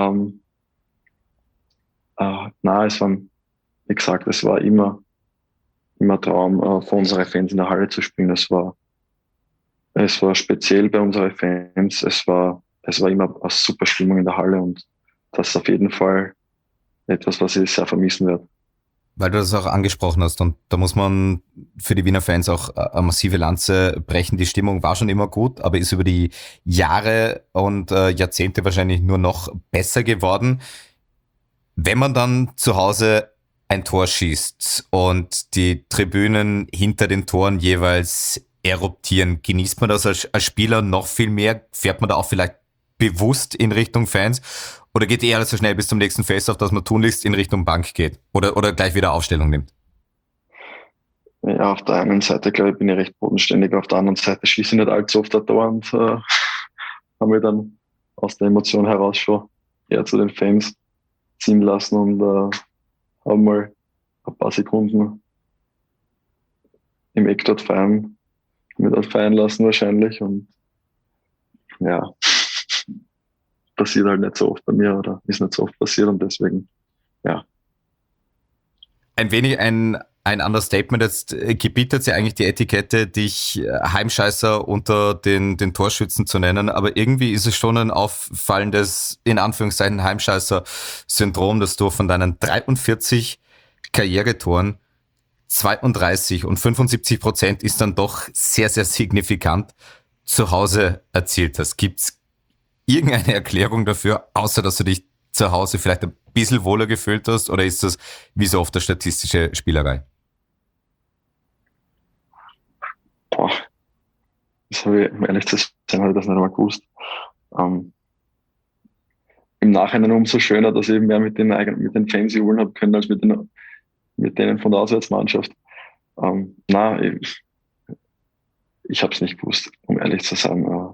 Es war, wie gesagt, es war immer Traum, für unsere Fans in der Halle zu spielen. Es war speziell bei unseren Fans. Es war immer eine super Stimmung in der Halle und das ist auf jeden Fall etwas, was ich sehr vermissen werde. Weil du das auch angesprochen hast und da muss man für die Wiener Fans auch eine massive Lanze brechen. Die Stimmung war schon immer gut, aber ist über die Jahre und Jahrzehnte wahrscheinlich nur noch besser geworden. Wenn man dann zu Hause ein Tor schießt und die Tribünen hinter den Toren jeweils eruptieren, genießt man das als Spieler noch viel mehr? Fährt man da auch vielleicht bewusst in Richtung Fans? Oder geht eher so schnell bis zum nächsten Face-Off, dass man tunlichst in Richtung Bank geht? Oder gleich wieder Aufstellung nimmt? Ja, auf der einen Seite, glaube ich, bin ich recht bodenständig. Auf der anderen Seite schieße ich nicht allzu oft ein Tor und habe mich dann aus der Emotion heraus schon eher zu den Fans ziehen lassen und habe mal ein paar Sekunden im Eck dort feiern lassen wahrscheinlich. Und ja, passiert halt nicht so oft bei mir oder ist nicht so oft passiert und deswegen, ja. Ein wenig ein Understatement. Jetzt gebietet sie eigentlich die Etikette, dich Heimscheißer unter den Torschützen zu nennen, aber irgendwie ist es schon ein auffallendes, in Anführungszeichen, Heimscheißer-Syndrom, dass du von deinen 43 Karrieretoren 32 und 75% ist dann doch sehr, sehr signifikant zu Hause erzielt hast. Gibt's irgendeine Erklärung dafür, außer dass du dich zu Hause vielleicht ein bisschen wohler gefühlt hast, oder ist das wie so oft eine statistische Spielerei? Boah, das habe ich, um ehrlich zu sein, habe ich das nicht einmal gewusst. Im Nachhinein umso schöner, dass ich mehr mit den Fans jubeln habe können, als mit denen von der Auswärtsmannschaft. Ich habe es nicht gewusst, um ehrlich zu sein.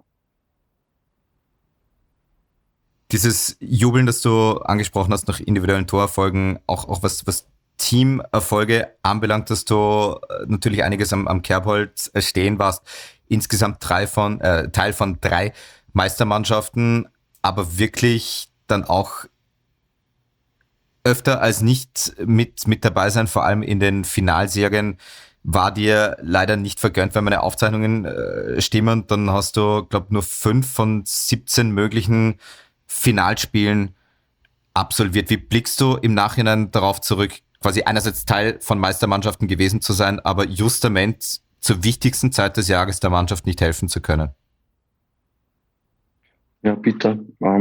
Dieses Jubeln, das du angesprochen hast nach individuellen Torerfolgen, auch was Teamerfolge anbelangt, dass du natürlich einiges am Kerbholz stehen warst. Insgesamt Teil von 3 Meistermannschaften, aber wirklich dann auch öfter als nicht mit dabei sein, vor allem in den Finalserien, war dir leider nicht vergönnt, wenn meine Aufzeichnungen stimmen. Dann hast du, glaube nur 5 von 17 möglichen Finalspielen absolviert. Wie blickst du im Nachhinein darauf zurück, quasi einerseits Teil von Meistermannschaften gewesen zu sein, aber justament zur wichtigsten Zeit des Jahres der Mannschaft nicht helfen zu können? Ja, bitte.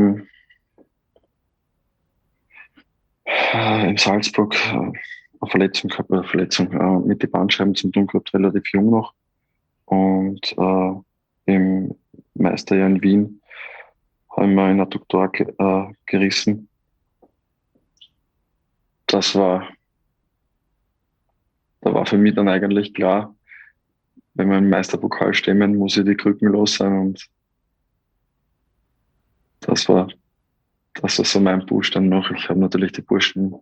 In Salzburg eine Verletzung mit den Bandscheiben zum Tun gehabt, relativ jung noch. Und im Meisterjahr in Wien haben wir einen Adduktor gerissen. Da war für mich dann eigentlich klar, wenn wir im Meisterpokal stemmen, muss ich die Krücken los sein, und das war so mein Push dann noch. Ich habe natürlich die Burschen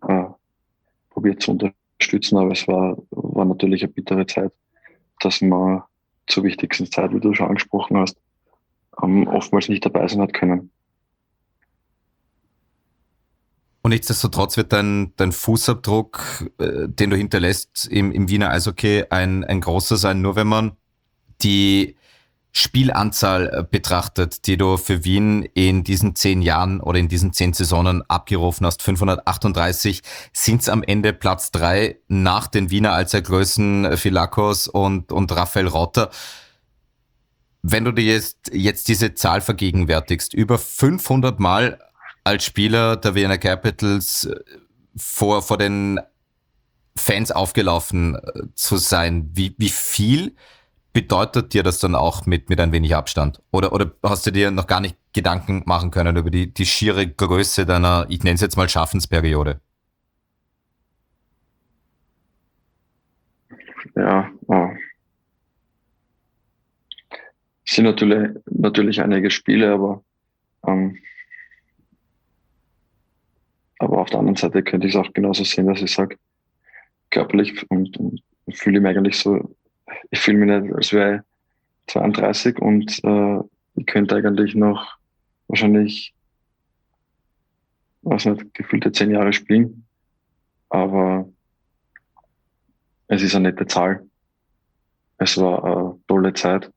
probiert zu unterstützen, aber es war natürlich eine bittere Zeit, dass wir zur wichtigsten Zeit, wie du schon angesprochen hast, oftmals nicht dabei sein hat können. Und nichtsdestotrotz wird dein Fußabdruck, den du hinterlässt im Wiener Eishockey, ein großer sein, nur wenn man die Spielanzahl betrachtet, die du für Wien in diesen 10 Jahren oder in diesen 10 Saisonen abgerufen hast. 538 sind es am Ende Platz 3 nach den Wiener Allzeitgrößen Filakos und Raphael Rotter. Wenn du dir jetzt diese Zahl vergegenwärtigst, über 500 Mal als Spieler der Vienna Capitals vor den Fans aufgelaufen zu sein, wie viel bedeutet dir das dann auch mit ein wenig Abstand? Oder hast du dir noch gar nicht Gedanken machen können über die schiere Größe deiner, ich nenne es jetzt mal Schaffensperiode? Ja, es sind natürlich einige Spiele, aber auf der anderen Seite könnte ich es auch genauso sehen, dass ich sage, körperlich und fühle mich eigentlich so, ich fühle mich nicht, als wäre ich 32 und ich könnte eigentlich noch wahrscheinlich, weiß nicht, gefühlte 10 Jahre spielen, aber es ist eine nette Zahl. Es war eine tolle Zeit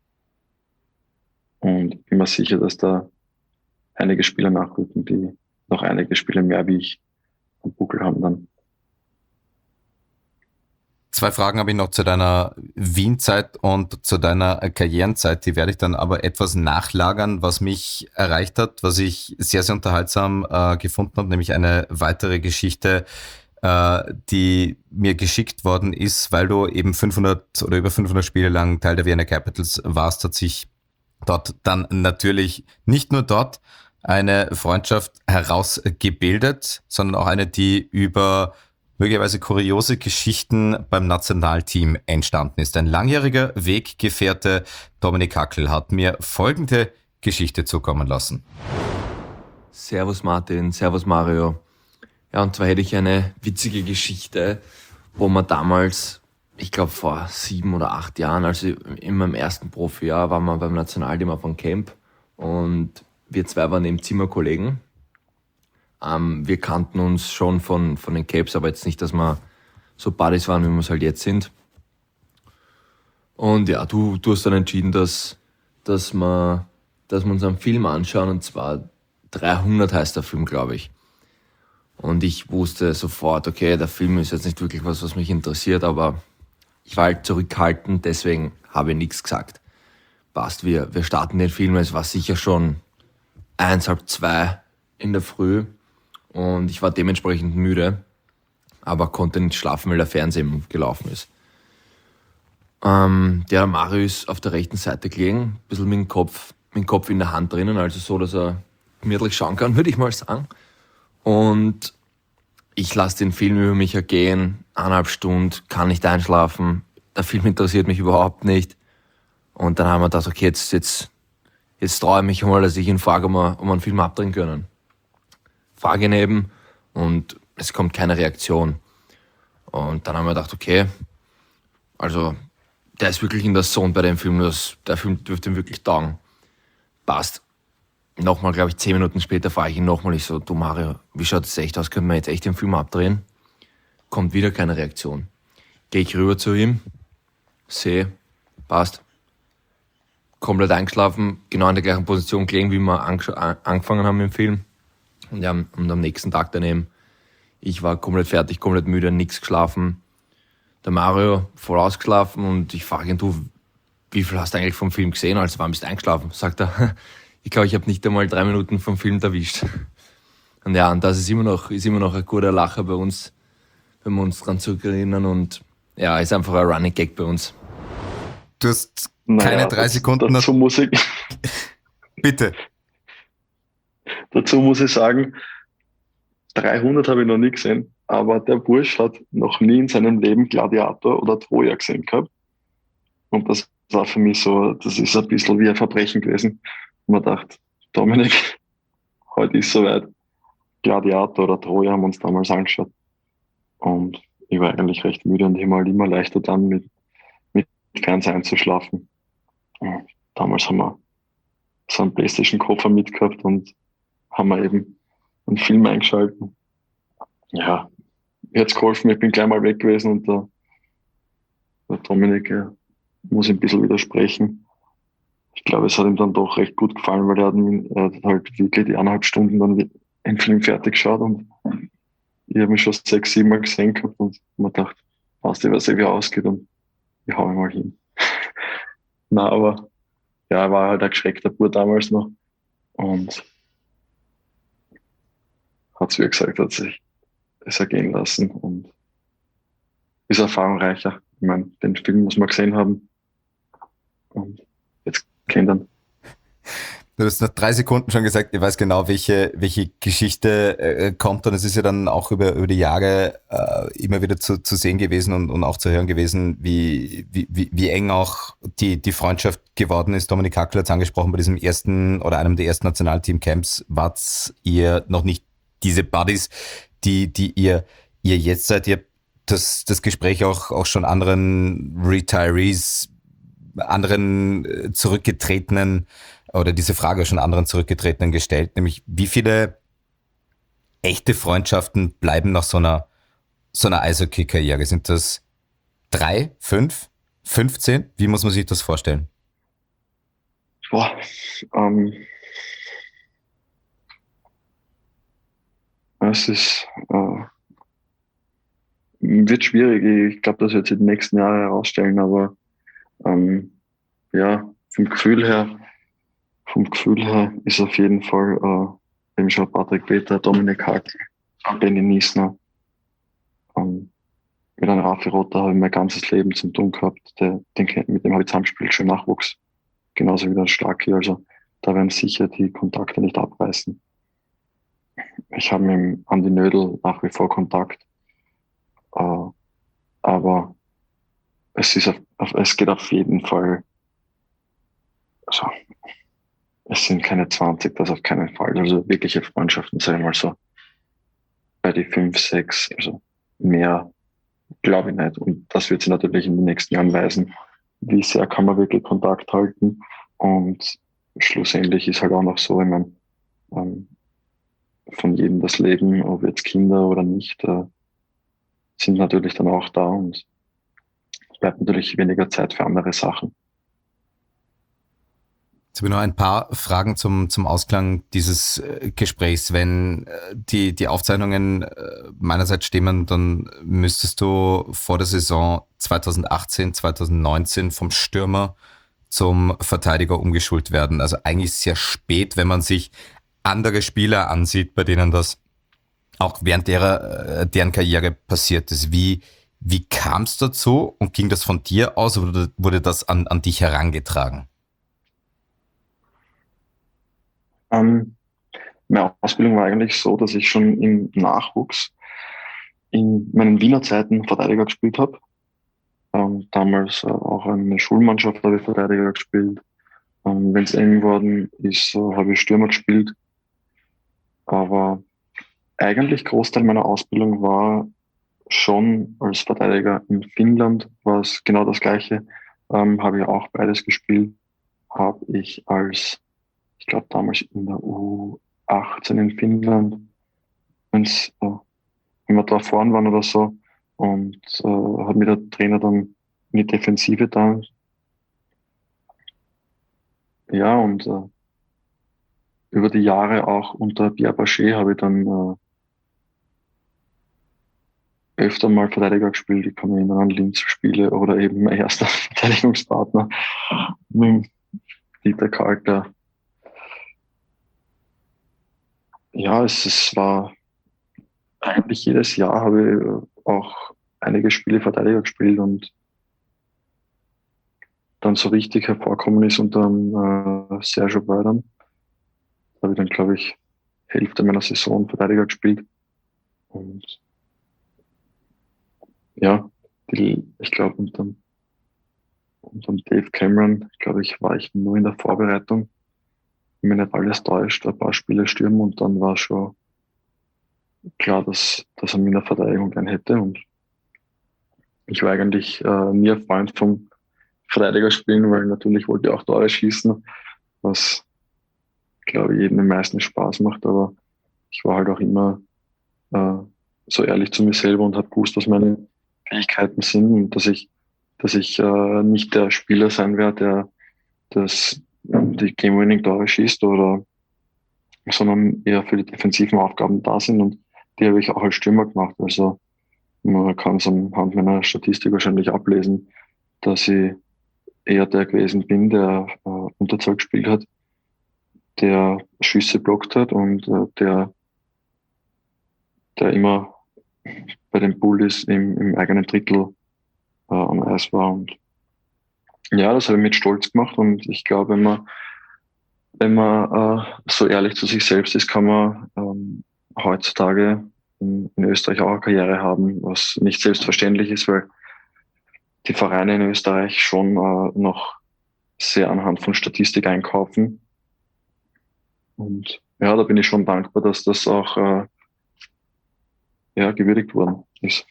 und ich bin mir sicher, dass da einige Spieler nachrücken, die noch einige Spiele mehr wie ich am Buckel haben dann. 2 Fragen habe ich noch zu deiner Wien-Zeit und zu deiner Karrierenzeit. Die werde ich dann aber etwas nachlagern, was mich erreicht hat, was ich sehr, sehr unterhaltsam gefunden habe, nämlich eine weitere Geschichte, die mir geschickt worden ist, weil du eben 500 oder über 500 Spiele lang Teil der Vienna Capitals warst, hat sich dort dann natürlich nicht nur dort eine Freundschaft herausgebildet, sondern auch eine, die über möglicherweise kuriose Geschichten beim Nationalteam entstanden ist. Ein langjähriger Weggefährte, Dominik Hackl, hat mir folgende Geschichte zukommen lassen. Servus Martin, servus Mario. Ja, und zwar hätte ich eine witzige Geschichte, wo man damals, ich glaube vor 7 oder 8 Jahren, also in meinem ersten Profijahr, waren wir beim Nationalteam auf einem Camp und wir 2 waren eben Zimmerkollegen. Wir kannten uns schon von den Capes, aber jetzt nicht, dass wir so Buddies waren, wie wir es halt jetzt sind. Und ja, du hast dann entschieden, dass wir uns einen Film anschauen, und zwar 300 heißt der Film, glaube ich. Und ich wusste sofort, okay, der Film ist jetzt nicht wirklich was mich interessiert, aber ich war halt zurückhaltend, deswegen habe ich nichts gesagt. Passt, wir starten den Film, es war sicher schon 1, halb 2 in der Früh und ich war dementsprechend müde, aber konnte nicht schlafen, weil der Fernseher gelaufen ist. Der Mario ist auf der rechten Seite gelegen, ein bisschen mit dem Kopf in der Hand drinnen, also so, dass er gemütlich schauen kann, würde ich mal sagen. Und ich lasse den Film über mich ergehen, 1,5 Stunden, kann nicht einschlafen, der Film interessiert mich überhaupt nicht. Und dann haben wir gedacht, okay, jetzt traue ich mich mal, dass ich ihn frage, ob wir einen Film abdrehen können. Frage ihn eben und es kommt keine Reaktion. Und dann haben wir gedacht, okay, also der ist wirklich in der Zone bei dem Film, der Film dürfte ihm wirklich taugen. Passt. Nochmal, glaube ich, 10 Minuten später frage ich ihn nochmal, ich so, du Mario, wie schaut das echt aus, können wir jetzt echt den Film abdrehen? Kommt wieder keine Reaktion. Gehe ich rüber zu ihm, sehe, passt. Komplett eingeschlafen, genau in der gleichen Position gelegen, wie wir angefangen haben im Film. Und am nächsten Tag daneben, ich war komplett fertig, komplett müde, nichts geschlafen. Der Mario voll ausgeschlafen und ich frage ihn, du, wie viel hast du eigentlich vom Film gesehen? Also wann bist du eingeschlafen? Sagt er, ich glaube, ich habe nicht einmal 3 Minuten vom Film erwischt. Und ja, und das ist immer noch ein guter Lacher bei uns, wenn wir uns dran zurückerinnern. Und ja, ist einfach ein Running Gag bei uns. Du hast keine 3 Sekunden... Dazu muss ich... Bitte. Dazu muss ich sagen, 300 habe ich noch nie gesehen, aber der Bursch hat noch nie in seinem Leben Gladiator oder Troja gesehen gehabt. Und das war für mich so, das ist ein bisschen wie ein Verbrechen gewesen. Und man dachte, Dominik, heute ist soweit. Gladiator oder Troja haben wir uns damals angeschaut. Und ich war eigentlich recht müde und ich habe halt immer leichter dann mit Fernseher einzuschlafen. Damals haben wir so einen PlayStation-Koffer mitgehabt und haben wir eben einen Film eingeschalten. Ja, mir hat's geholfen, ich bin gleich mal weg gewesen und der Dominik muss ein bisschen widersprechen. Ich glaube, es hat ihm dann doch recht gut gefallen, weil er hat halt wirklich die 1,5 Stunden dann den Film fertig geschaut und ich habe mich schon 6, 7 Mal gesehen gehabt und mir gedacht, weißt du, was wie ausgeht und ich hau ihn mal hin. Na, aber ja, er war halt ein geschreckter Bub damals noch und hat's wie gesagt, hat sich es ergehen lassen und ist erfahrungsreicher. Ich meine, den Film muss man gesehen haben und jetzt kennt ihn. Du hast nach 3 Sekunden schon gesagt, ich weiß genau, welche Geschichte kommt, und es ist ja dann auch über die Jahre immer wieder zu sehen gewesen und auch zu hören gewesen, wie eng auch die Freundschaft geworden ist. Dominik Hackl hat es angesprochen, bei diesem ersten oder einem der ersten Nationalteam-Camps wart ihr noch nicht diese Buddies, die ihr jetzt seid. Ihr habt das Gespräch auch schon anderen Retirees, anderen Zurückgetretenen, oder diese Frage schon anderen Zurückgetretenen gestellt, nämlich wie viele echte Freundschaften bleiben nach so einer Eishockey-Karriere? Sind das 3, 5, 15? Wie muss man sich das vorstellen? Boah, es ist wird schwierig. Ich glaube, das wird sich die nächsten Jahre herausstellen, aber ja, vom Gefühl her ist auf jeden Fall eben schon Patrick Peter, Dominik Hackl, Benny Niesner. Mit einem Raffi Rotter habe ich mein ganzes Leben zum tun gehabt. Mit dem habe ich zusammengespielt, schon Nachwuchs. Genauso wie der Starki. Also da werden sicher die Kontakte nicht abreißen. Ich habe mit dem Andi Nödel nach wie vor Kontakt. Aber es geht auf jeden Fall, also es sind keine 20, das auf keinen Fall. Also wirkliche Freundschaften, sagen wir mal so, bei die 5, 6, also mehr glaube ich nicht. Und das wird sich natürlich in den nächsten Jahren weisen, wie sehr kann man wirklich Kontakt halten. Und schlussendlich ist halt auch noch so, wenn man von jedem das Leben, ob jetzt Kinder oder nicht, sind natürlich dann auch da und es bleibt natürlich weniger Zeit für andere Sachen. Jetzt habe ich noch ein paar Fragen zum Ausklang dieses Gesprächs. Wenn die Aufzeichnungen meinerseits stimmen, dann müsstest du vor der Saison 2018, 2019 vom Stürmer zum Verteidiger umgeschult werden. Also eigentlich sehr spät, wenn man sich andere Spieler ansieht, bei denen das auch während deren Karriere passiert ist. Wie kam es dazu und ging das von dir aus oder wurde das an dich herangetragen? Meine Ausbildung war eigentlich so, dass ich schon im Nachwuchs in meinen Wiener Zeiten Verteidiger gespielt habe. Damals auch eine Schulmannschaft habe ich Verteidiger gespielt. Wenn es eng geworden ist, habe ich Stürmer gespielt. Aber eigentlich Großteil meiner Ausbildung war schon als Verteidiger in Finnland, war es genau das Gleiche. Habe ich auch beides gespielt. Habe ich ich glaube damals in der U18 in Finnland, wenn wir da vorn waren oder so, und hat mir der Trainer dann in die Defensive dann. Ja, und über die Jahre auch unter Pierre Bachet habe ich dann öfter mal Verteidiger gespielt. Ich kann mich erinnern an Linz-Spiele oder eben mein erster Verteidigungspartner mit Dieter Kalter. Ja, es war eigentlich jedes Jahr habe ich auch einige Spiele Verteidiger gespielt und dann so richtig hervorkommen ist unter Sergio Beudan. Da habe ich dann, glaube ich, Hälfte meiner Saison Verteidiger gespielt. Und ja, ich glaube, unter Dave Cameron, glaube ich, war ich nur in der Vorbereitung. Wenn mich nicht alles täuscht, ein paar Spiele stürmen und dann war schon klar, dass er mich in der Verteidigung gern hätte. Und ich war eigentlich nie ein Freund vom Verteidiger spielen, weil natürlich wollte ich auch Tore schießen, was, glaube ich, jedem am meisten Spaß macht. Aber ich war halt auch immer so ehrlich zu mir selber und habe gewusst, was meine Fähigkeiten sind und dass ich nicht der Spieler sein werde, der die Game-Winning-Tore schießt sondern eher für die defensiven Aufgaben da sind und die habe ich auch als Stürmer gemacht. Also man kann es anhand meiner Statistik wahrscheinlich ablesen, dass ich eher der gewesen bin, der Unterzahl gespielt hat, der Schüsse blockt hat und der immer bei den Bullies im eigenen Drittel am Eis war. Und ja, das habe ich mit Stolz gemacht und ich glaube, wenn man so ehrlich zu sich selbst ist, kann man heutzutage in Österreich auch eine Karriere haben, was nicht selbstverständlich ist, weil die Vereine in Österreich schon noch sehr anhand von Statistik einkaufen. Und ja, da bin ich schon dankbar, dass das auch gewürdigt worden ist.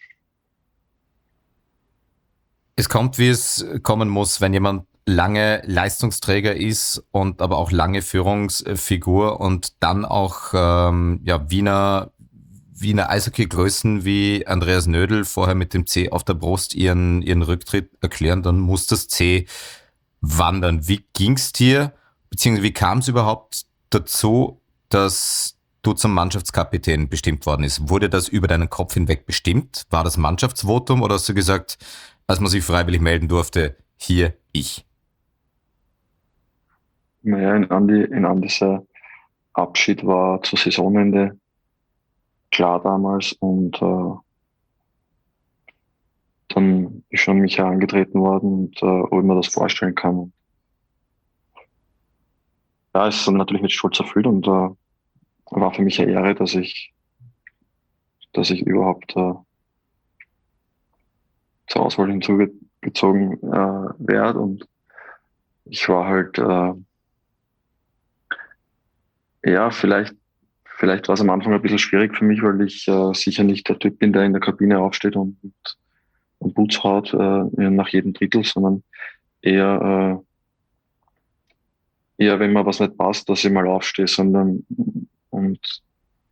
Es kommt, wie es kommen muss, wenn jemand lange Leistungsträger ist und aber auch lange Führungsfigur und dann auch Wiener Eishockey-Größen wie Andreas Nödel vorher mit dem C auf der Brust ihren Rücktritt erklären, dann muss das C wandern. Wie ging's dir, beziehungsweise wie kam es überhaupt dazu, dass du zum Mannschaftskapitän bestimmt worden ist? Wurde das über deinen Kopf hinweg bestimmt? War das Mannschaftsvotum oder hast du gesagt, als man sich freiwillig melden durfte, hier ich? Naja, in Andis Abschied war zu Saisonende klar damals und dann ist schon mich herangetreten worden und ob ich mir das vorstellen kann. Ja, es ist dann natürlich mit Stolz erfüllt und war für mich eine Ehre, dass ich überhaupt zur Auswahl hinzugezogen werde und ich war halt vielleicht war es am Anfang ein bisschen schwierig für mich, weil ich sicher nicht der Typ bin, der in der Kabine aufsteht und Boots haut nach jedem Drittel, sondern eher wenn mir was nicht passt, dass ich mal aufstehe, und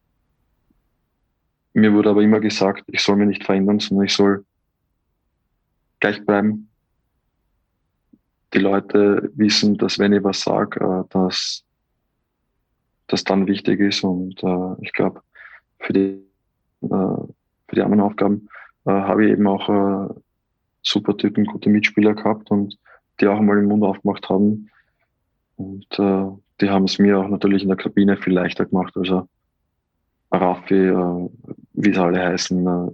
mir wurde aber immer gesagt, ich soll mich nicht verändern, sondern ich soll gleich bleiben. Die Leute wissen, dass wenn ich was sage, dass das dann wichtig ist und ich glaube, für die anderen Aufgaben habe ich eben auch super Typen, gute Mitspieler gehabt und die auch einmal den Mund aufgemacht haben und die haben es mir auch natürlich in der Kabine viel leichter gemacht, also Raffi, wie sie alle heißen,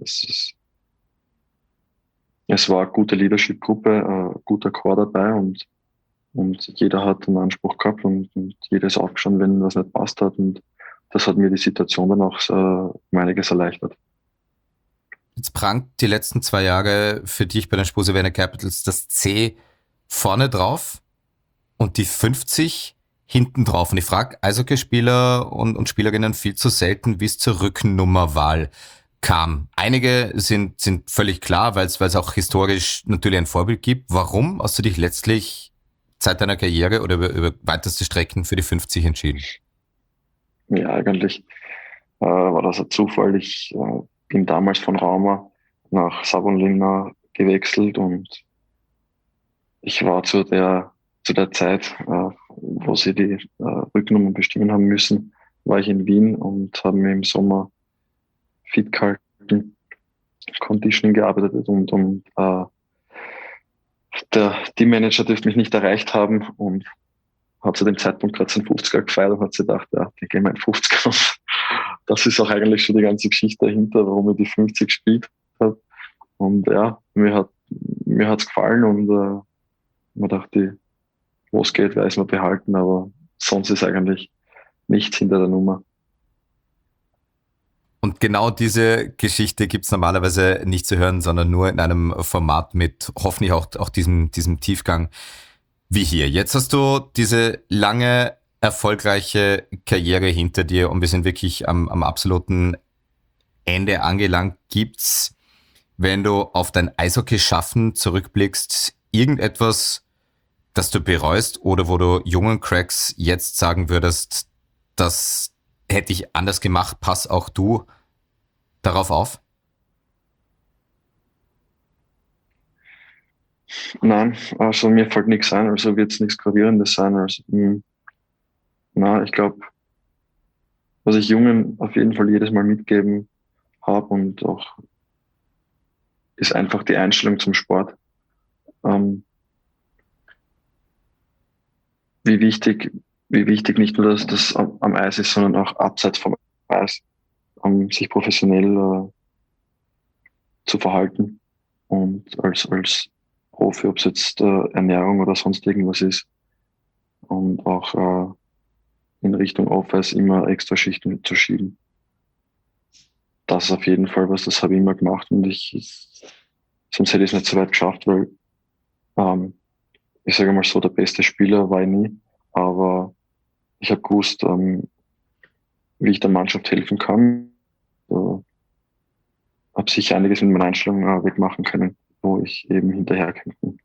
es war eine gute Leadership-Gruppe, guter Chor dabei und jeder hat einen Anspruch gehabt und jeder ist aufgestanden, wenn was nicht passt hat. Und das hat mir die Situation dann auch um einiges erleichtert. Jetzt prangt die letzten 2 Jahre für dich bei den Spursevene Capitals das C vorne drauf und die 50 hinten drauf. Und ich frage Eishockeyspieler und Spielerinnen viel zu selten, wie es zur Rückennummerwahl kam. Einige sind völlig klar, weil es auch historisch natürlich ein Vorbild gibt. Warum hast du dich letztlich Zeit deiner Karriere oder über weiteste Strecken für die 50 entschieden? Ja, eigentlich war das ein Zufall. Ich bin damals von Rauma nach Savonlinna gewechselt und ich war zu der Zeit, wo sie die Rücknummern bestimmen haben müssen, war ich in Wien und habe mir im Sommer fit gehalten, Conditioning gearbeitet und der Teammanager dürfte mich nicht erreicht haben und hat zu dem Zeitpunkt gerade seinen 50er gefeiert und hat sich gedacht, ja, wir gehen mal in 50er. Und das ist auch eigentlich schon die ganze Geschichte dahinter, warum ich die 50 gespielt habe. Und ja, mir hat's gefallen und man dachte, wo es geht, weiß man behalten, aber sonst ist eigentlich nichts hinter der Nummer. Und genau diese Geschichte gibt's normalerweise nicht zu hören, sondern nur in einem Format mit hoffentlich auch diesem Tiefgang wie hier. Jetzt hast du diese lange, erfolgreiche Karriere hinter dir und wir sind wirklich am absoluten Ende angelangt. Gibt's, wenn du auf dein Eishockey-Schaffen zurückblickst, irgendetwas, das du bereust oder wo du jungen Cracks jetzt sagen würdest, das hätte ich anders gemacht, pass auch du darauf auf? Nein, also mir fällt nichts ein, also wird es nichts Gravierendes sein. Also, na, ich glaube, was ich Jungen auf jeden Fall jedes Mal mitgeben habe und auch ist einfach die Einstellung zum Sport. Wie wichtig nicht nur, dass das am Eis ist, sondern auch abseits vom Eis, sich professionell zu verhalten und als Profi, ob es jetzt Ernährung oder sonst irgendwas ist, und auch in Richtung Off-Eis immer extra Schichten zu schieben. Das ist auf jeden Fall was, das habe ich immer gemacht, und sonst hätte ich es nicht so weit geschafft, weil ich sage mal so, der beste Spieler war ich nie, aber ich habe gewusst, wie ich der Mannschaft helfen kann. Habe sicher einiges mit meiner Einstellung wegmachen können, wo ich eben hinterherkämpfen.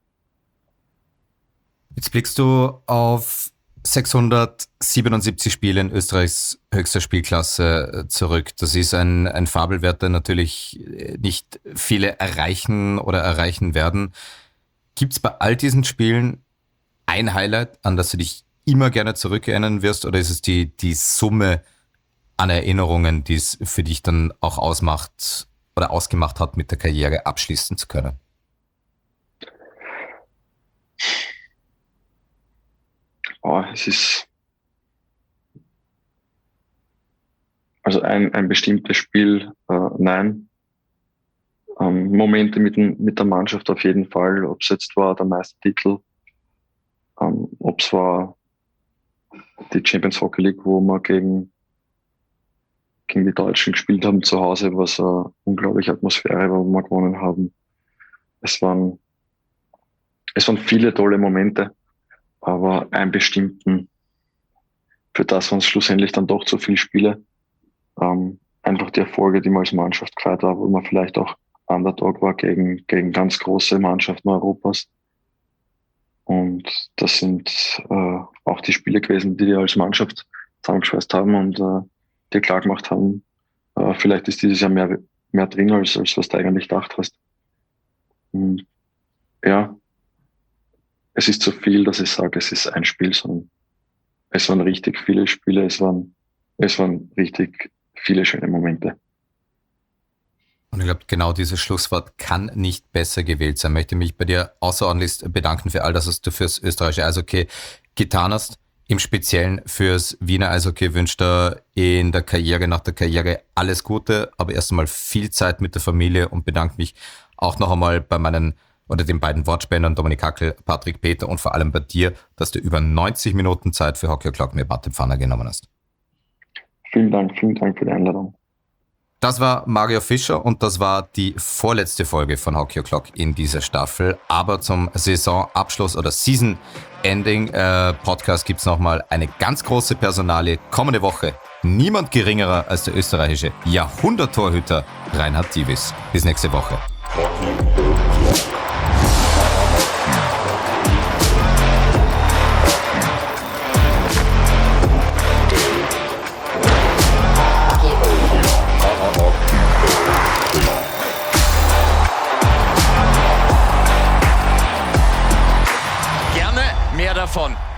Jetzt blickst du auf 677 Spiele in Österreichs höchster Spielklasse zurück. Das ist ein Fabelwert, der natürlich nicht viele erreichen oder erreichen werden. Gibt es bei all diesen Spielen ein Highlight, an das du dich immer gerne zurückerinnern wirst, oder ist es die Summe an Erinnerungen, die es für dich dann auch ausmacht oder ausgemacht hat, mit der Karriere abschließen zu können? Es ist also ein bestimmtes Spiel, nein. Momente mit der Mannschaft auf jeden Fall, ob es jetzt war der Meistertitel, ob es war die Champions Hockey League, wo wir gegen die Deutschen gespielt haben zu Hause, was eine unglaubliche Atmosphäre war, wo wir gewonnen haben. Es waren viele tolle Momente, aber einen bestimmten, für das waren es schlussendlich dann doch zu viele Spiele. Einfach die Erfolge, die man als Mannschaft gefeiert hat, wo man vielleicht auch Underdog war gegen ganz große Mannschaften Europas. Und das sind auch die Spiele gewesen, die wir als Mannschaft zusammengeschweißt haben und die klar gemacht haben, vielleicht ist dieses Jahr mehr drin, als was du eigentlich gedacht hast. Und ja, es ist zu viel, dass ich sage, es ist ein Spiel, sondern es waren richtig viele Spiele, es waren richtig viele schöne Momente. Und ich glaube, genau dieses Schlusswort kann nicht besser gewählt sein. Ich möchte mich bei dir außerordentlich bedanken für all das, was du fürs österreichische Eishockey getan hast. Im Speziellen fürs Wiener Eishockey. Ich wünsche dir in der Karriere, nach der Karriere alles Gute, aber erst einmal viel Zeit mit der Familie, und bedanke mich auch noch einmal bei den beiden Wortspendern Dominik Hackel, Patrick Peter, und vor allem bei dir, dass du über 90 Minuten Zeit für Hockey O'Clock mit Martin Pfanner genommen hast. Vielen Dank für die Einladung. Das war Mario Fischer und das war die vorletzte Folge von Hockey O'Clock in dieser Staffel. Aber zum Saisonabschluss oder Season Ending Podcast gibt es nochmal eine ganz große Personalie kommende Woche. Niemand geringerer als der österreichische Jahrhundert-Torhüter Reinhard Dievis. Bis nächste Woche. Mehr davon.